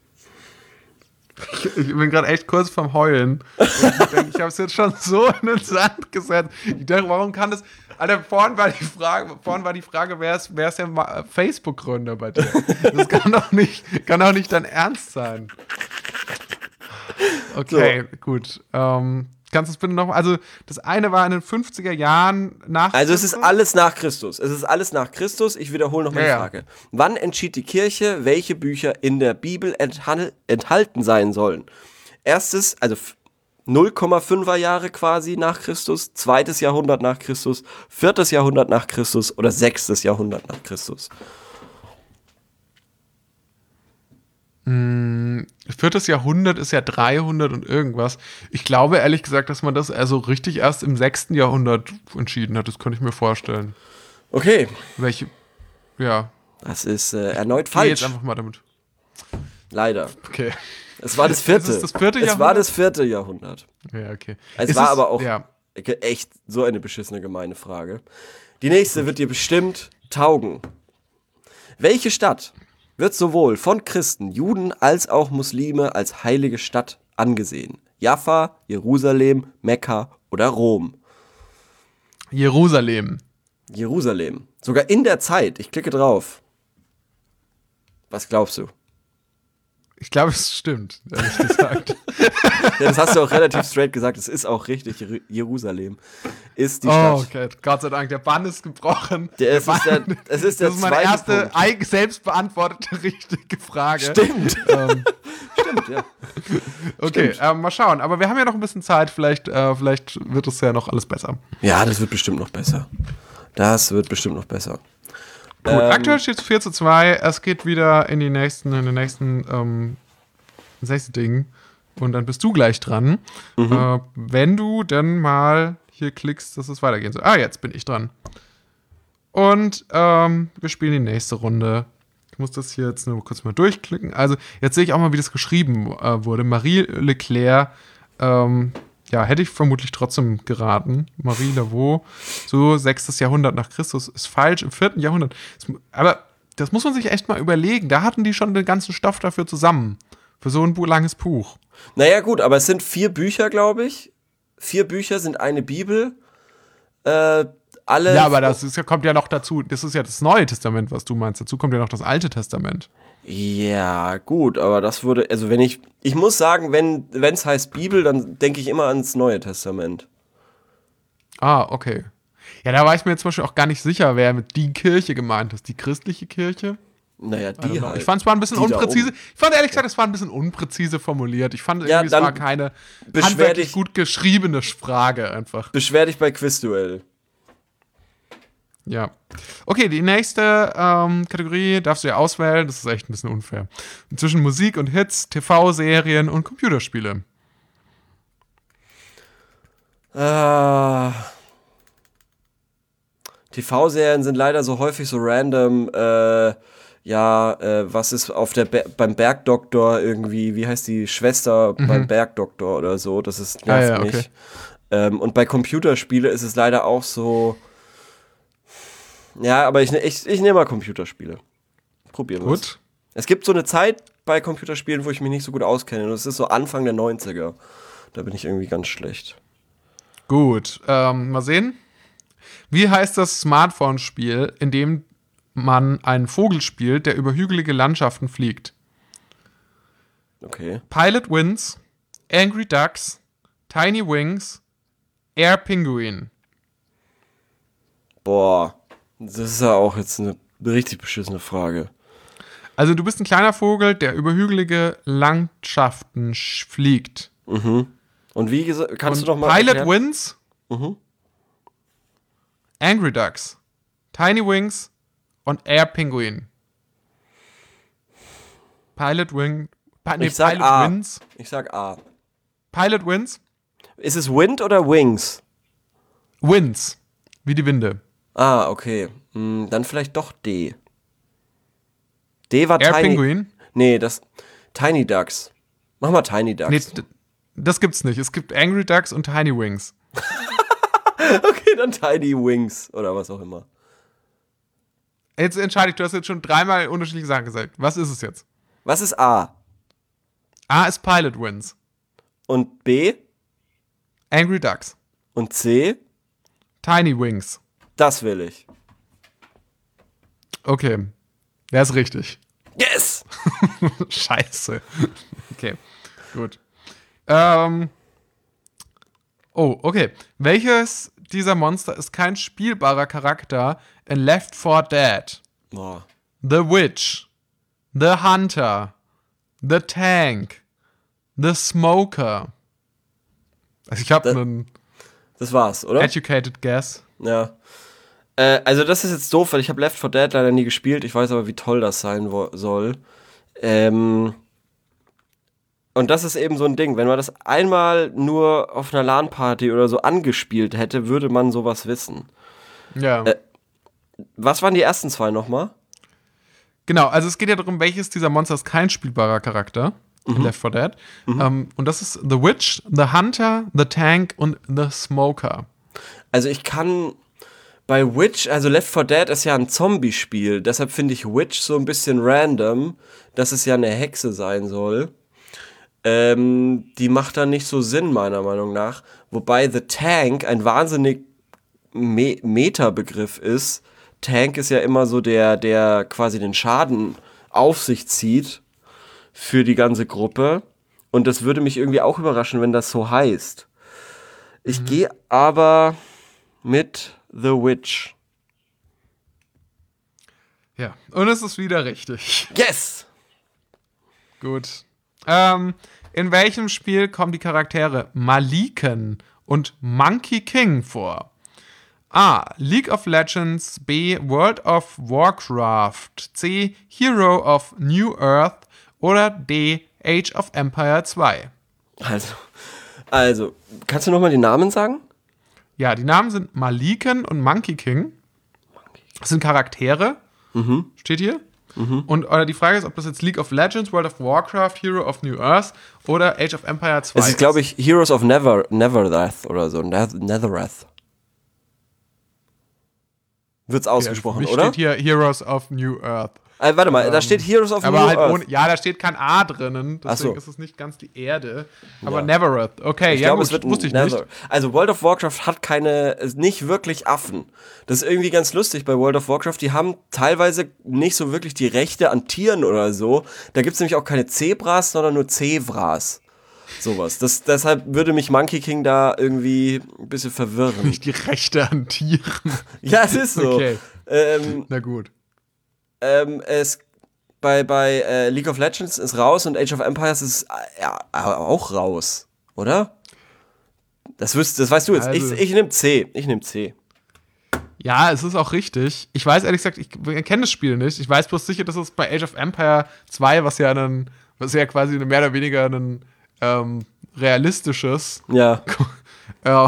Ich bin gerade echt kurz vorm Heulen. Und ich denke, ich habe es jetzt schon so in den Sand gesetzt. Ich denke, warum kann das. Alter, vorhin war die Frage, vorhin war die Frage, wer ist, wer ist der Ma- Facebook-Gründer bei dir? Das kann doch nicht, kann doch nicht dein Ernst sein. Okay, gut. Ähm, kannst du es bitte noch mal. Also, das eine war in den fünfziger Jahren nach. Also es ist Christus? alles nach Christus. Es ist alles nach Christus. Ich wiederhole noch mal Ja, die ja. Frage. Wann entschied die Kirche, welche Bücher in der Bibel enthal- enthalten sein sollen? Erstes, also f- null Komma fünfer Jahre quasi nach Christus, zweites Jahrhundert nach Christus, viertes Jahrhundert nach Christus oder sechstes Jahrhundert nach Christus. Viertes Jahrhundert ist ja dreihundert und irgendwas. Ich glaube ehrlich gesagt, dass man das also richtig erst im sechsten Jahrhundert entschieden hat. Das könnte ich mir vorstellen. Okay, Welche. Ja. das ist äh, erneut Geh jetzt falsch. einfach mal damit. Leider. Okay. Es war das vierte. Ist es das vierte Es war Jahrhundert? das vierte Jahrhundert. Ja, okay. Es Ist war aber auch Ja. echt so eine beschissene, gemeine Frage. Die nächste wird dir bestimmt taugen. Welche Stadt wird sowohl von Christen, Juden als auch Muslime als heilige Stadt angesehen? Jaffa, Jerusalem, Mekka oder Rom? Jerusalem. Jerusalem. Sogar in der Zeit. Ich klicke drauf. Was glaubst du? Ich glaube, es stimmt, ehrlich gesagt. Ja, das hast du auch relativ straight gesagt. Es ist auch richtig. Jer- Jerusalem ist die Oh, Stadt. okay. Gott sei Dank, der Bann ist gebrochen. Der, es, ist der, es ist der Das ist meine zweite erste Punkt. eig- selbst beantwortete richtige Frage. Stimmt. Ähm, Stimmt, ja. okay, ähm, mal schauen. Aber wir haben ja noch ein bisschen Zeit. Vielleicht, äh, vielleicht wird es ja noch alles besser. Ja, das wird bestimmt noch besser. Das wird bestimmt noch besser. Gut, Ähm, aktuell steht es vier zu zwei. Es geht wieder in die nächsten, in den nächsten, ähm, ins nächste Ding. Und dann bist du gleich dran. Mhm. Äh, wenn du dann mal hier klickst, dass es weitergehen soll. Ah, jetzt bin ich dran. Und ähm, wir spielen die nächste Runde. Ich muss das hier jetzt nur kurz mal durchklicken. Also, jetzt sehe ich auch mal, wie das geschrieben äh, wurde. Marie Leclerc, ähm, ja, hätte ich vermutlich trotzdem geraten. Marie Laveau, so sechstes Jahrhundert nach Christus, ist falsch, im vierten Jahrhundert. Aber das muss man sich echt mal überlegen. Da hatten die schon den ganzen Stoff dafür zusammen. Für so ein bu- langes Buch. Naja, gut, aber es sind vier Bücher, glaube ich. Vier Bücher sind eine Bibel. Äh, alle. Ja, aber das ist, ja- kommt ja noch dazu. Das ist ja das Neue Testament, was du meinst. Dazu kommt ja noch das Alte Testament. Ja, gut, aber das würde. Also, wenn ich. Ich muss sagen, wenn es heißt Bibel, dann denke ich immer ans Neue Testament. Ah, okay. Ja, da war ich mir jetzt zum Beispiel auch gar nicht sicher, wer mit die Kirche gemeint ist. Die christliche Kirche? Naja, I don't die know. halt. Ich fand es war ein bisschen Die da unpräzise. oben. Ich fand ehrlich gesagt, es war ein bisschen unpräzise formuliert. Ich fand irgendwie, Ja, es dann war keine beschwer handwerklich dich- gut geschriebene Frage einfach. Beschwer dich bei Quizduell. Ja. Okay, die nächste ähm, Kategorie darfst du ja auswählen. Das ist echt ein bisschen unfair. Zwischen Musik und Hits, T V-Serien und Computerspiele. Ah. T V-Serien sind leider so häufig so random, äh, ja, äh, was ist auf der Be- beim Bergdoktor irgendwie, wie heißt die Schwester beim Bergdoktor oder so, das ist nervt Ah, ja, okay. mich. Ähm, und bei Computerspiele ist es leider auch so, ja, aber ich, ne- ich, ich nehme mal Computerspiele. Probieren wir es. Gut. Es gibt so eine Zeit bei Computerspielen, wo ich mich nicht so gut auskenne, und es ist so Anfang der neunziger. Da bin ich irgendwie ganz schlecht. Gut. Ähm, mal sehen. Wie heißt das Smartphone-Spiel, in dem man einen Vogel spielt, der über hügelige Landschaften fliegt? Okay. Pilot Wings, Angry Ducks, Tiny Wings, Air Penguin. Boah, das ist ja auch jetzt eine richtig beschissene Frage. Also du bist ein kleiner Vogel, der über hügelige Landschaften sch- fliegt. Und wie gesagt, kannst Und du noch mal Pilot erklären? Wings, Mhm. Angry Ducks, Tiny Wings und Air Penguin. Pilot Wing, Pi- nee, Ich sag Pilot A. Wins, Ich sag A. Pilot Wins, Ist es Wind oder Wings? Winds, wie die Winde. Ah, okay. Hm, dann vielleicht doch D. D war Air Tiny. Penguin? Nee, das Tiny Ducks. Mach mal Tiny Ducks. Nee, d- das gibt's nicht. Es gibt Angry Ducks und Tiny Wings. Okay, dann Tiny Wings oder was auch immer. Jetzt entscheide ich, du hast jetzt schon dreimal unterschiedliche Sachen gesagt. Was ist es jetzt? Was ist A? A ist Pilot Wins. Und B? Angry Ducks. Und C? Tiny Wings. Das will ich. Okay. Der ist richtig. Yes! Scheiße. Okay. Gut. Ähm. Oh, okay. Welches dieser Monster ist kein spielbarer Charakter in Left four Dead? Boah. The Witch, The Hunter, The Tank, The Smoker. Also ich habe Das- einen Das war's, oder? educated guess. Ja. Äh, also das ist jetzt doof, weil ich habe Left four Dead leider nie gespielt. Ich weiß aber, wie toll das sein wo- soll. Ähm, und das ist eben so ein Ding. Wenn man das einmal nur auf einer LAN-Party oder so angespielt hätte, würde man sowas wissen. Ja. Äh, Was waren die ersten zwei nochmal? Genau, also es geht ja darum, welches dieser Monster ist kein spielbarer Charakter in Left four Dead. Ähm, und das ist The Witch, The Hunter, The Tank und The Smoker. Also ich kann bei Witch, also Left four Dead ist ja ein Zombie-Spiel, deshalb finde ich Witch so ein bisschen random, dass es ja eine Hexe sein soll. Ähm, die macht dann nicht so Sinn, meiner Meinung nach. Wobei The Tank ein wahnsinnig Me- Meta-Begriff ist. Tank ist ja immer so der, der quasi den Schaden auf sich zieht für die ganze Gruppe. Und das würde mich irgendwie auch überraschen, wenn das so heißt. Ich gehe aber mit The Witch. Ja, und es ist wieder richtig. Yes! Gut. Ähm, in welchem Spiel kommen die Charaktere Maliken und Monkey King vor? A. League of Legends, B. World of Warcraft, C. Hero of New Earth oder D. Age of Empire zwei. Also, also kannst du nochmal die Namen sagen? Ja, die Namen sind Maliken und Monkey King. Das sind Charaktere. Steht hier. Und oder die Frage ist, ob das jetzt League of Legends, World of Warcraft, Hero of New Earth oder Age of Empire zwei Es ist, glaube ich, Heroes of Never, Neverrath oder so. Neth- Netherrath. Wird's ausgesprochen, Für mich oder? steht hier Heroes of New Earth. Äh, warte mal, da steht Heroes of Aber New halt Earth. ohne, ja, da steht kein A drinnen, Ach so. deswegen ist es nicht ganz die Erde. Aber Ja. Neverrath, okay, Ich ja glaube, gut, es wird wusste ich Nether. nicht. Also World of Warcraft hat keine, ist nicht wirklich Affen. Das ist irgendwie ganz lustig bei World of Warcraft. Die haben teilweise nicht so wirklich die Rechte an Tieren oder so. Da gibt's nämlich auch keine Zebras, sondern nur Zevras. Sowas. Das, deshalb würde mich Monkey King da irgendwie ein bisschen verwirren. Nicht die Rechte an Tieren. Ja, es ist so. Okay. Ähm, Na gut. ähm, es bei, bei äh, League of Legends ist raus und Age of Empires ist äh, ja, auch raus, oder? Das, wüsst, das weißt du jetzt. Also, ich ich nehme C. Ich nehme C. Ja, es ist auch richtig. Ich weiß ehrlich gesagt, ich kenne das Spiel nicht. Ich weiß bloß sicher, dass es bei Age of Empire zwei, was ja ein, was ja quasi mehr oder weniger ein ähm, realistisches Ja. äh,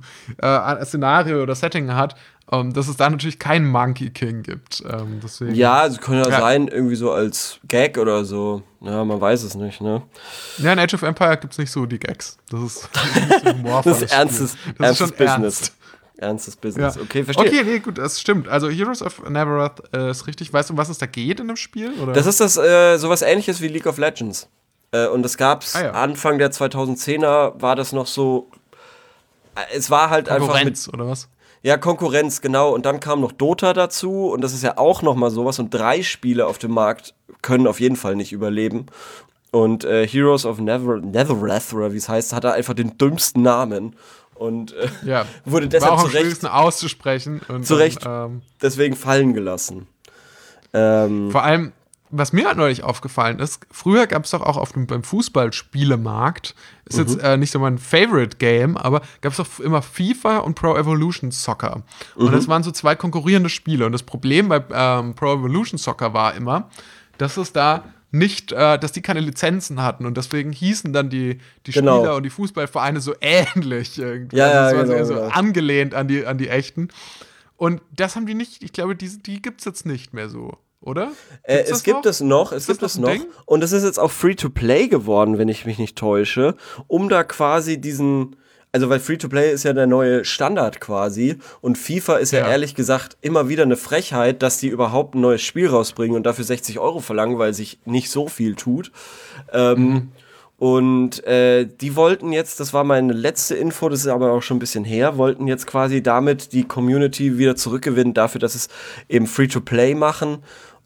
äh, Szenario oder Setting hat, ähm, dass es da natürlich keinen Monkey King gibt. Ähm, deswegen, Ja, es kann ja, Ja. sein, irgendwie so als Gag oder so. Ja, man weiß es nicht, ne? Ja, in Age of Empire gibt es nicht so die Gags. Das ist, das ist, ein humorvolles Das ist ernstes, Spiel. Das ernstes ist schon Business. ernst. Ernstes Ja. Business. Okay, verstehe. Okay, nee, gut, das stimmt. Also Heroes of Neverrath äh, ist richtig. Weißt du, um was es da geht in dem Spiel? Oder? Das ist das, äh, sowas ähnliches wie League of Legends. Äh, und das gab's Ah, ja. Anfang der zweitausendzehner war das noch so, äh, es war halt einfach mit, Konkurrenz, oder was? ja, Konkurrenz, genau. Und dann kam noch Dota dazu und das ist ja auch nochmal sowas. Und drei Spiele auf dem Markt können auf jeden Fall nicht überleben. Und äh, Heroes of Never, Neverrath, oder wie es heißt, hat er einfach den dümmsten Namen. Und äh, Ja. wurde War deshalb auch am zu Recht, schwierigsten auszusprechen. Und zu Recht. Dann, ähm, deswegen fallen gelassen. Ähm, vor allem, was mir halt neulich aufgefallen ist, früher gab es doch auch auf dem, beim Fußballspielemarkt, ist jetzt äh, nicht so mein Favorite Game, aber gab es doch immer FIFA und Pro Evolution Soccer. Und das waren so zwei konkurrierende Spiele. Und das Problem bei ähm, Pro Evolution Soccer war immer, dass es da nicht, äh, dass die keine Lizenzen hatten und deswegen hießen dann die, die Genau. Spieler und die Fußballvereine so ähnlich irgendwie. Ja, ja, also es war genau, so genau. angelehnt an die, an die echten. Und das haben die nicht, ich glaube, die, die gibt es jetzt nicht mehr so, oder? Äh, Gibt's es das gibt noch? es noch, es Ist das gibt es noch noch. ein Ding? Und es ist jetzt auch Free-to-Play geworden, wenn ich mich nicht täusche, um da quasi diesen, also weil Free-to-Play ist ja der neue Standard quasi und FIFA ist ja, Ja. ehrlich gesagt immer wieder eine Frechheit, dass die überhaupt ein neues Spiel rausbringen und dafür sechzig Euro verlangen, weil sich nicht so viel tut. Ähm, Mhm. Und äh, die wollten jetzt, das war meine letzte Info, das ist aber auch schon ein bisschen her, wollten jetzt quasi damit die Community wieder zurückgewinnen dafür, dass es eben Free-to-Play machen.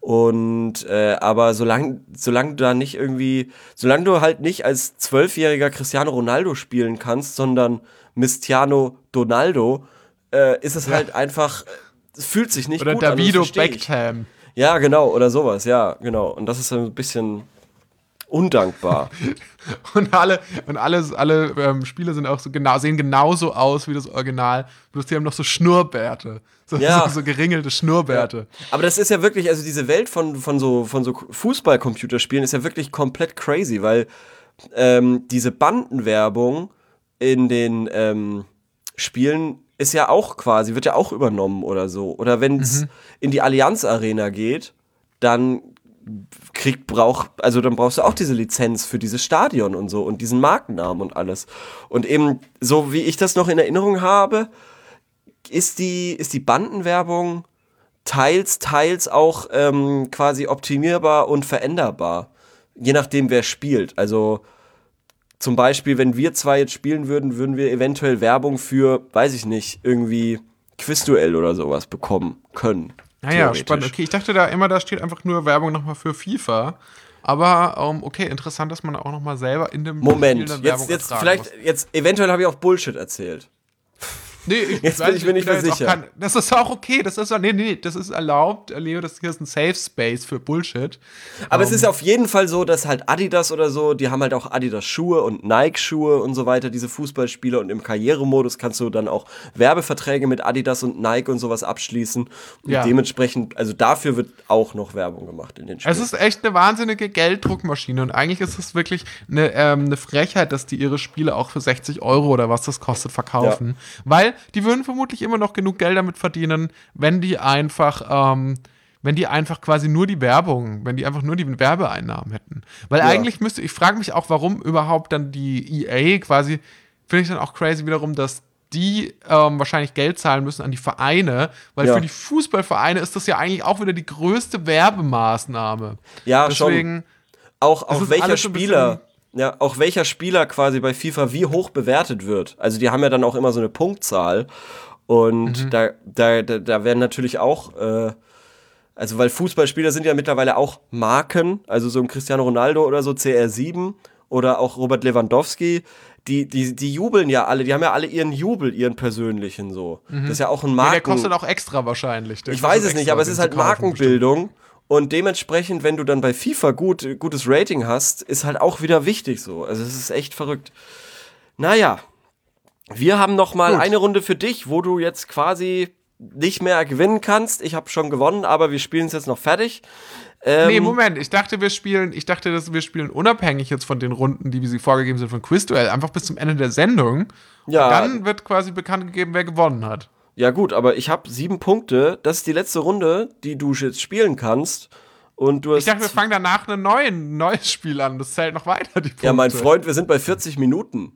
Und äh, aber solange solange du da nicht irgendwie, solange du halt nicht als zwölfjähriger Cristiano Ronaldo spielen kannst, sondern Cristiano Donaldo, äh, ist es halt einfach, es fühlt sich nicht Oder gut an. Davido das versteh ich. Beckham. Ja, genau, oder sowas, ja, genau. Und das ist ein bisschen undankbar. Und alle, und alle, alle ähm, Spiele sind auch so genau, sehen genauso aus wie das Original. Bloß die haben noch so Schnurrbärte. So, Ja. so, so geringelte Schnurrbärte. Aber das ist ja wirklich, also diese Welt von, von so, von so Fußball-Computerspielen ist ja wirklich komplett crazy, weil ähm, diese Bandenwerbung in den ähm, Spielen ist ja auch quasi, wird ja auch übernommen oder so. Oder wenn es in die Allianz Arena geht, dann kriegt, brauch, also dann brauchst du auch diese Lizenz für dieses Stadion und so und diesen Markennamen und alles. Und eben, so wie ich das noch in Erinnerung habe, ist die, ist die Bandenwerbung teils, teils auch ähm, quasi optimierbar und veränderbar. Je nachdem, wer spielt. Also zum Beispiel, wenn wir zwei jetzt spielen würden, würden wir eventuell Werbung für, weiß ich nicht, irgendwie Quizduell oder sowas bekommen können. Naja, theoretisch. spannend. Okay, ich dachte da immer, da steht einfach nur Werbung nochmal für FIFA. Aber ähm, okay, interessant, dass man auch nochmal selber in dem Moment, Spiel dann jetzt, Werbung jetzt ertragen vielleicht, muss. jetzt, eventuell habe ich auch Bullshit erzählt. Nee, ich Jetzt weiß bin ich mir nicht da mehr jetzt auch sicher. Kein, das ist auch okay, das ist nee, nee, das ist erlaubt, Leo, das hier ist ein Safe Space für Bullshit. Aber es ist auf jeden Fall so, dass halt Adidas oder so, die haben halt auch Adidas-Schuhe und Nike-Schuhe und so weiter, diese Fußballspieler. Und im Karrieremodus kannst du dann auch Werbeverträge mit Adidas und Nike und sowas abschließen. Und Ja. dementsprechend, also dafür wird auch noch Werbung gemacht in den Spielen. Es ist echt eine wahnsinnige Gelddruckmaschine und eigentlich ist es wirklich eine, ähm, eine Frechheit, dass die ihre Spiele auch für sechzig Euro oder was das kostet verkaufen. Weil die würden vermutlich immer noch genug Geld damit verdienen, wenn die einfach, ähm, wenn die einfach quasi nur die Werbung, wenn die einfach nur die Werbeeinnahmen hätten. Weil Ja. eigentlich müsste, ich frage mich auch, warum überhaupt dann die E A quasi, finde ich dann auch crazy wiederum, dass die ähm, wahrscheinlich Geld zahlen müssen an die Vereine, weil Ja. für die Fußballvereine ist das ja eigentlich auch wieder die größte Werbemaßnahme. Ja, Deswegen, auch, es auch ist welcher alles so ein Spieler, ja, auch welcher Spieler quasi bei FIFA wie hoch bewertet wird. Also die haben ja dann auch immer so eine Punktzahl. Und Mhm. da, da, da, da werden natürlich auch, äh, also weil Fußballspieler sind ja mittlerweile auch Marken, also so ein Cristiano Ronaldo oder so C R sieben. oder auch Robert Lewandowski, die, die, die jubeln ja alle, die haben ja alle ihren Jubel, ihren persönlichen so. Mhm. Das ist ja auch ein Marken... Ja, der kostet auch extra wahrscheinlich. Der ich weiß es nicht, aber es ist halt Markenbildung. Bestimmt. Und dementsprechend, wenn du dann bei FIFA gut, gutes Rating hast, ist halt auch wieder wichtig so. Also es ist echt verrückt. Naja, wir haben noch mal gut. eine Runde für dich, wo du jetzt quasi nicht mehr gewinnen kannst. Ich habe schon gewonnen, aber wir spielen es jetzt noch fertig. Ähm, nee, Moment, ich dachte, wir spielen, ich dachte, dass wir spielen unabhängig jetzt von den Runden, die wie sie vorgegeben sind von Quizduell, einfach bis zum Ende der Sendung. Ja. Und dann wird quasi bekannt gegeben, wer gewonnen hat. Ja gut, aber ich habe sieben Punkte. Das ist die letzte Runde, die du jetzt spielen kannst. Und du hast ich dachte, wir fangen danach ein neuen, neues Spiel an. Das zählt noch weiter, die Punkte. Ja, mein Freund, wir sind bei vierzig Minuten.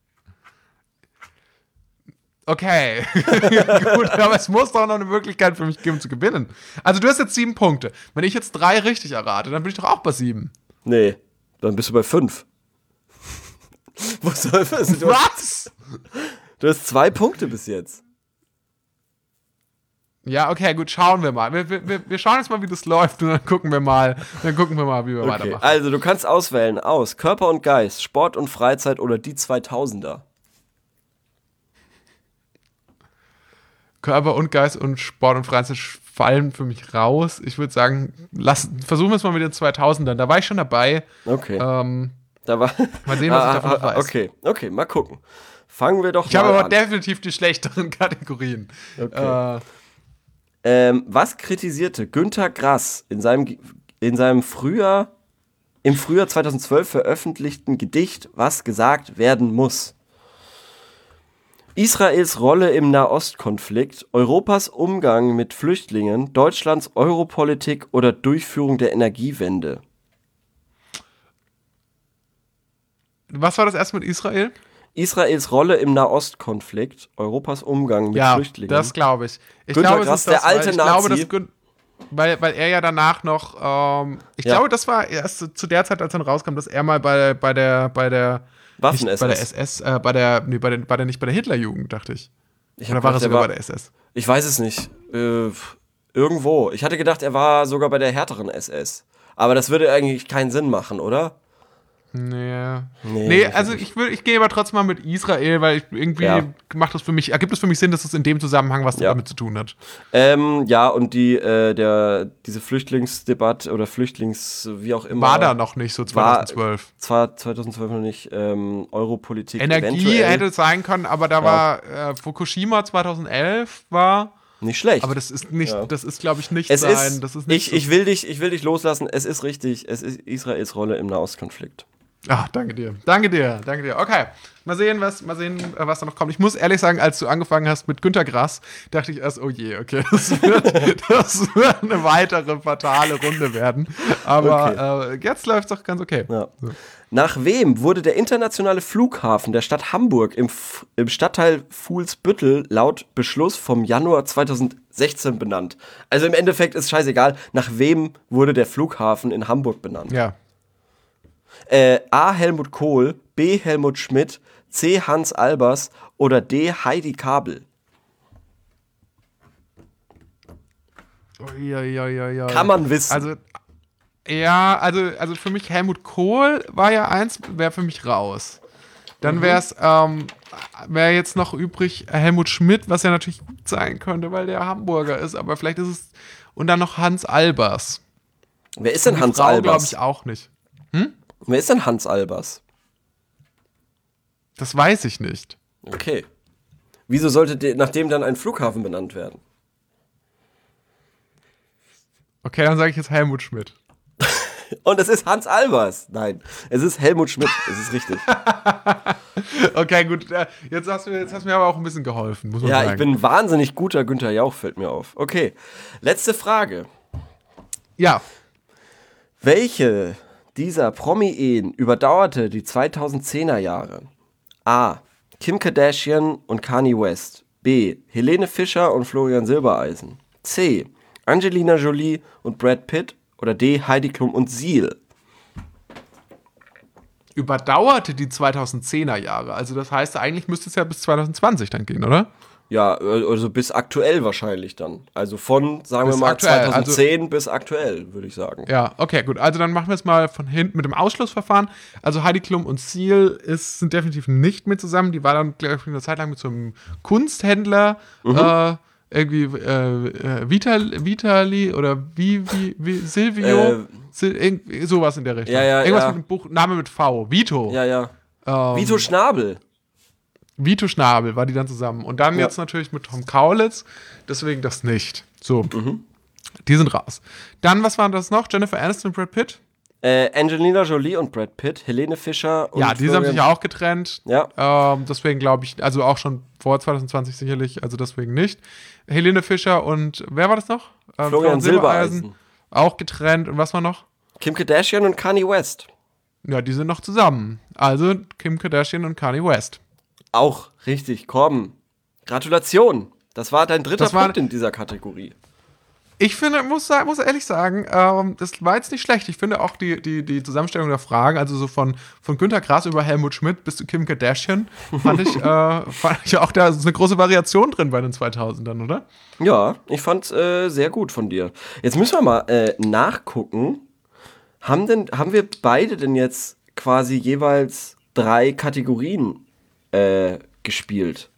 Okay, gut, aber es muss doch noch eine Möglichkeit für mich geben zu gewinnen. Also du hast jetzt sieben Punkte. Wenn ich jetzt drei richtig errate, dann bin ich doch auch bei sieben. Nee, dann bist du bei fünf. Was soll das? Du Was? Hast, du hast zwei Punkte bis jetzt. Ja, okay, gut, schauen wir mal. Wir, wir, wir schauen jetzt mal, wie das läuft und dann gucken wir mal, dann gucken wir mal, wie wir okay, weitermachen. Also, du kannst auswählen aus Körper und Geist, Sport und Freizeit oder die zweitausender. Körper und Geist und Sport und Freizeit fallen für mich raus. Ich würde sagen, lass, versuchen wir es mal mit den zweitausendern. Da war ich schon dabei. Okay. Ähm, da war mal sehen, was ich davon ah, weiß. Okay, okay, mal gucken. Fangen wir doch ich mal an. Ich habe aber definitiv die schlechteren Kategorien. Okay. Äh, Ähm, was kritisierte Günter Grass in seinem, in seinem Frühjahr, im Frühjahr zweitausendzwölf veröffentlichten Gedicht Was gesagt werden muss? Israels Rolle im Nahostkonflikt, Europas Umgang mit Flüchtlingen, Deutschlands Europolitik oder Durchführung der Energiewende? Was war das erst mit Israel? Israels Rolle im Nahostkonflikt, Europas Umgang mit ja, Flüchtlingen. Ja, das glaube ich. Ich Günter glaube, Grass, es ist das, der alte ich Nazi. Glaube, dass Gün- weil, weil er ja danach noch, ähm, ich ja. glaube, das war erst zu der Zeit, als dann rauskam, dass er mal bei, bei der, bei der Waffen-S S. Bei der S S, äh, bei der, nee, bei der, war der nicht bei der Hitlerjugend, dachte ich. ich Oder war er sogar war, bei der S S? Ich weiß es nicht. Äh, irgendwo. Ich hatte gedacht, er war sogar bei der härteren S S. Aber das würde eigentlich keinen Sinn machen, oder? Nee. Nee, nee also ich, will, ich gehe aber trotzdem mal mit Israel, weil ich irgendwie ja. macht das für mich, ergibt es für mich Sinn, dass es in dem Zusammenhang was ja. damit zu tun hat. Ähm, ja, und die, äh, der, diese Flüchtlingsdebatte oder Flüchtlings, wie auch immer. War da noch nicht so zweitausendzwölf. War zwar zweitausendzwölf noch nicht, ähm, Europolitik Energie eventuell. hätte es sein können, aber da ja. war äh, Fukushima zweitausendelf war. Nicht schlecht. Aber das ist nicht, ja. das ist, glaube ich, nicht es sein. Ist, das ist nicht ich, so. ich, will dich, ich will dich loslassen, es ist richtig, es ist Israels Rolle im Nahostkonflikt. Ach, danke dir. Danke dir, danke dir. Okay, mal sehen, was, mal sehen, was da noch kommt. Ich muss ehrlich sagen, als du angefangen hast mit Günter Grass, dachte ich erst, oh je, okay, das wird, das wird eine weitere fatale Runde werden. Aber okay. äh, jetzt läuft es doch ganz okay. Ja. So. Nach wem wurde der internationale Flughafen der Stadt Hamburg im, F- im Stadtteil Fuhlsbüttel laut Beschluss vom Januar zweitausendsechzehn benannt? Also im Endeffekt ist scheißegal, nach wem wurde der Flughafen in Hamburg benannt? Ja. Äh, A. Helmut Kohl, B. Helmut Schmidt, C. Hans Albers oder D. Heidi Kabel? Ja, ja, ja, ja. Kann man wissen. Also, ja, also, also für mich Helmut Kohl war ja eins, wäre für mich raus. Dann wäre es, ähm, wäre jetzt noch übrig Helmut Schmidt, was ja natürlich gut sein könnte, weil der Hamburger ist, aber vielleicht ist es, und dann noch Hans Albers. Wer ist denn die Hans Frau, Albers? glaube ich auch nicht. Hm? Wer ist denn Hans Albers? Das weiß ich nicht. Okay. Wieso sollte de- nach dem dann ein Flughafen benannt werden? Okay, dann sage ich jetzt Helmut Schmidt. Und es ist Hans Albers. Nein, es ist Helmut Schmidt. Es ist richtig. Okay, gut. Jetzt hast, du, jetzt hast du mir aber auch ein bisschen geholfen, muss man ja, sagen. ich bin ein wahnsinnig guter Günther Jauch, fällt mir auf. Okay, letzte Frage. Ja. Welche dieser Promi-Ehen überdauerte die zweitausendzehner Jahre? A. Kim Kardashian und Kanye West. B. Helene Fischer und Florian Silbereisen. C. Angelina Jolie und Brad Pitt. Oder D. Heidi Klum und Seal. Überdauerte die zweitausendzehner Jahre. Also das heißt, eigentlich müsste es ja bis zwanzig zwanzig dann gehen, oder? Ja, also bis aktuell wahrscheinlich dann. Also von, sagen Bis wir mal, aktuell, zweitausendzehn bis aktuell, würde ich sagen. Ja, okay, gut. Also dann machen wir es mal von hinten mit dem Ausschlussverfahren. Also Heidi Klum und Seal ist, sind definitiv nicht mehr zusammen. Die war dann, glaube ich, eine Zeit lang mit so einem Kunsthändler, Mhm. äh, irgendwie äh, äh, Vital, Vitali oder wie, wie, wie Silvio, Äh, Sil, irgendwie sowas in der Richtung. Ja, ja, Irgendwas ja. mit dem Buch, Name mit V, Vito. Ja, ja. Ähm, Vito Schnabel. Vito Schnabel war die dann zusammen. Und dann Ja. jetzt natürlich mit Tom Kaulitz, deswegen das nicht. So, Mhm. die sind raus. Dann, was waren das noch? Jennifer Aniston und Brad Pitt? Äh, Angelina Jolie und Brad Pitt, Helene Fischer und Ja, die haben Florian- sich ja auch getrennt. Ja. Ähm, deswegen glaube ich, also auch schon vor zwanzig zwanzig sicherlich, also deswegen nicht. Helene Fischer und wer war das noch? Ähm, Florian Silbereisen. Auch getrennt. Und was war noch? Kim Kardashian und Kanye West. Ja, die sind noch zusammen. Also Kim Kardashian und Kanye West. Auch richtig, Korben. Gratulation. Das war dein dritter Das war- Punkt in dieser Kategorie. Ich finde, muss, sa- muss ehrlich sagen, ähm, das war jetzt nicht schlecht. Ich finde auch die, die, die Zusammenstellung der Fragen, also so von, von Günter Grass über Helmut Schmidt bis zu Kim Kardashian, fand ich, äh, fand ich auch, da ist eine große Variation drin bei den zweitausendern, oder? Ja, ich fand's äh, sehr gut von dir. Jetzt müssen wir mal äh, nachgucken. Haben, denn, haben wir beide denn jetzt quasi jeweils drei Kategorien äh, gespielt?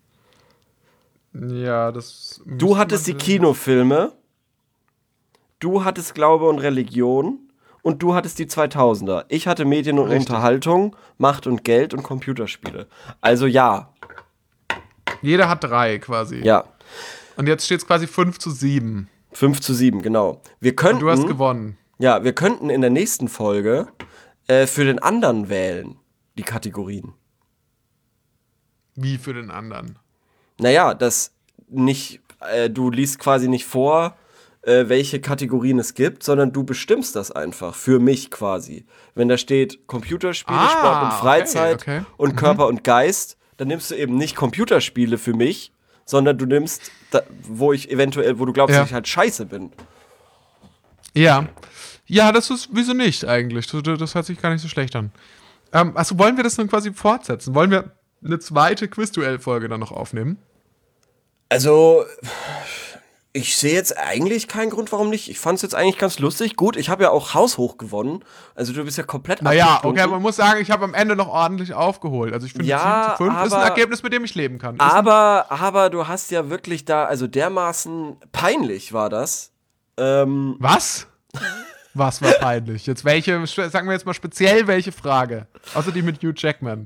Ja, das. Du hattest die Kinofilme, du hattest Glaube und Religion und du hattest die zweitausender. Ich hatte Medien und Richtig. Unterhaltung, Macht und Geld und Computerspiele. Also ja, Jeder hat drei quasi. ja. Und jetzt steht es quasi fünf zu sieben. fünf zu sieben, genau. Wir könnten, Und du hast gewonnen. ja, wir könnten in der nächsten Folge äh, für den anderen wählen, die Kategorien. Wie für den anderen. Naja, das nicht, äh, du liest quasi nicht vor, äh, welche Kategorien es gibt, sondern du bestimmst das einfach für mich quasi. Wenn da steht Computerspiele, Ah, Sport und okay, Freizeit okay. und Körper und Geist, dann nimmst du eben nicht Computerspiele für mich, sondern du nimmst, da, wo ich eventuell, wo du glaubst, Ja. dass ich halt scheiße bin. Ja. Ja, das ist, wieso nicht eigentlich? Das, das hört sich gar nicht so schlecht an. Ähm, also wollen wir das dann quasi fortsetzen? Wollen wir eine zweite Quiz-Duell-Folge dann noch aufnehmen? Also, ich sehe jetzt eigentlich keinen Grund, warum nicht. Ich fand es jetzt eigentlich ganz lustig. Gut, ich habe ja auch haushoch gewonnen. Also du bist ja komplett Naja, abgestunken. okay, man muss sagen, ich habe am Ende noch ordentlich aufgeholt. Also ich finde, Ja, sieben zu fünf ist ein aber- Ergebnis, mit dem ich leben kann. Ist Aber, aber du hast ja wirklich da, also dermaßen peinlich war das. Ähm, Was? Was war peinlich? Jetzt welche, sagen wir jetzt mal speziell welche Frage. Außer die mit Hugh Jackman.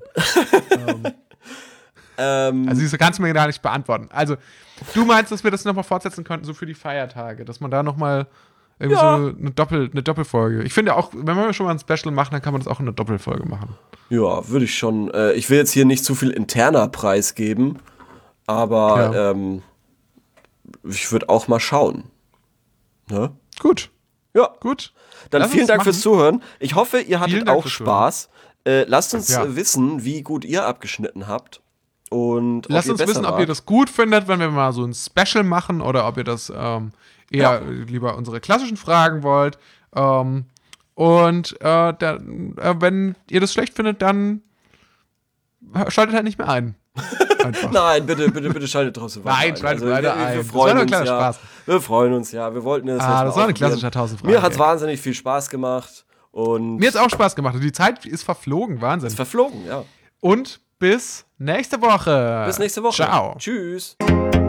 ähm, Also diese kannst du mir gar nicht beantworten. Also, du meinst, dass wir das nochmal fortsetzen könnten, so für die Feiertage, dass man da nochmal irgendwie Ja. so eine, Doppel, eine Doppelfolge. Ich finde auch, wenn wir schon mal ein Special machen, dann kann man das auch in einer Doppelfolge machen. ja, würde ich schon. Äh, ich will jetzt hier nicht zu viel interner Preis geben, aber Ja. ähm, ich würde auch mal schauen. Ne? Gut, Ja, gut. dann Lass vielen uns Dank machen. fürs Zuhören. Ich hoffe, ihr hattet Vielen Dank auch fürs Spaß. Äh, lasst uns Ja. äh, wissen, wie gut ihr abgeschnitten habt. Und Lasst ob ihr uns besser wissen, ob wart. ihr das gut findet, wenn wir mal so ein Special machen oder ob ihr das ähm, eher Ja. lieber unsere klassischen Fragen wollt. Ähm, und äh, da, äh, wenn ihr das schlecht findet, dann schaltet halt nicht mehr ein. Einfach. Nein, bitte, bitte, bitte schaltet trotzdem weiter Nein, ein. schaltet Also, weiter wir, wir ein. Das war freuen nur ein uns kleiner ja. Spaß. Wir freuen uns ja. Wir wollten das Ah, jetzt mal das war eine ausprobieren. klassische tausend-Frage. Mir hat es wahnsinnig viel Spaß gemacht. Und Mir hat es auch Spaß gemacht. Und die Zeit ist verflogen. Wahnsinn. verflogen, ja. Und bis nächste Woche. Bis nächste Woche. Ciao. Tschüss.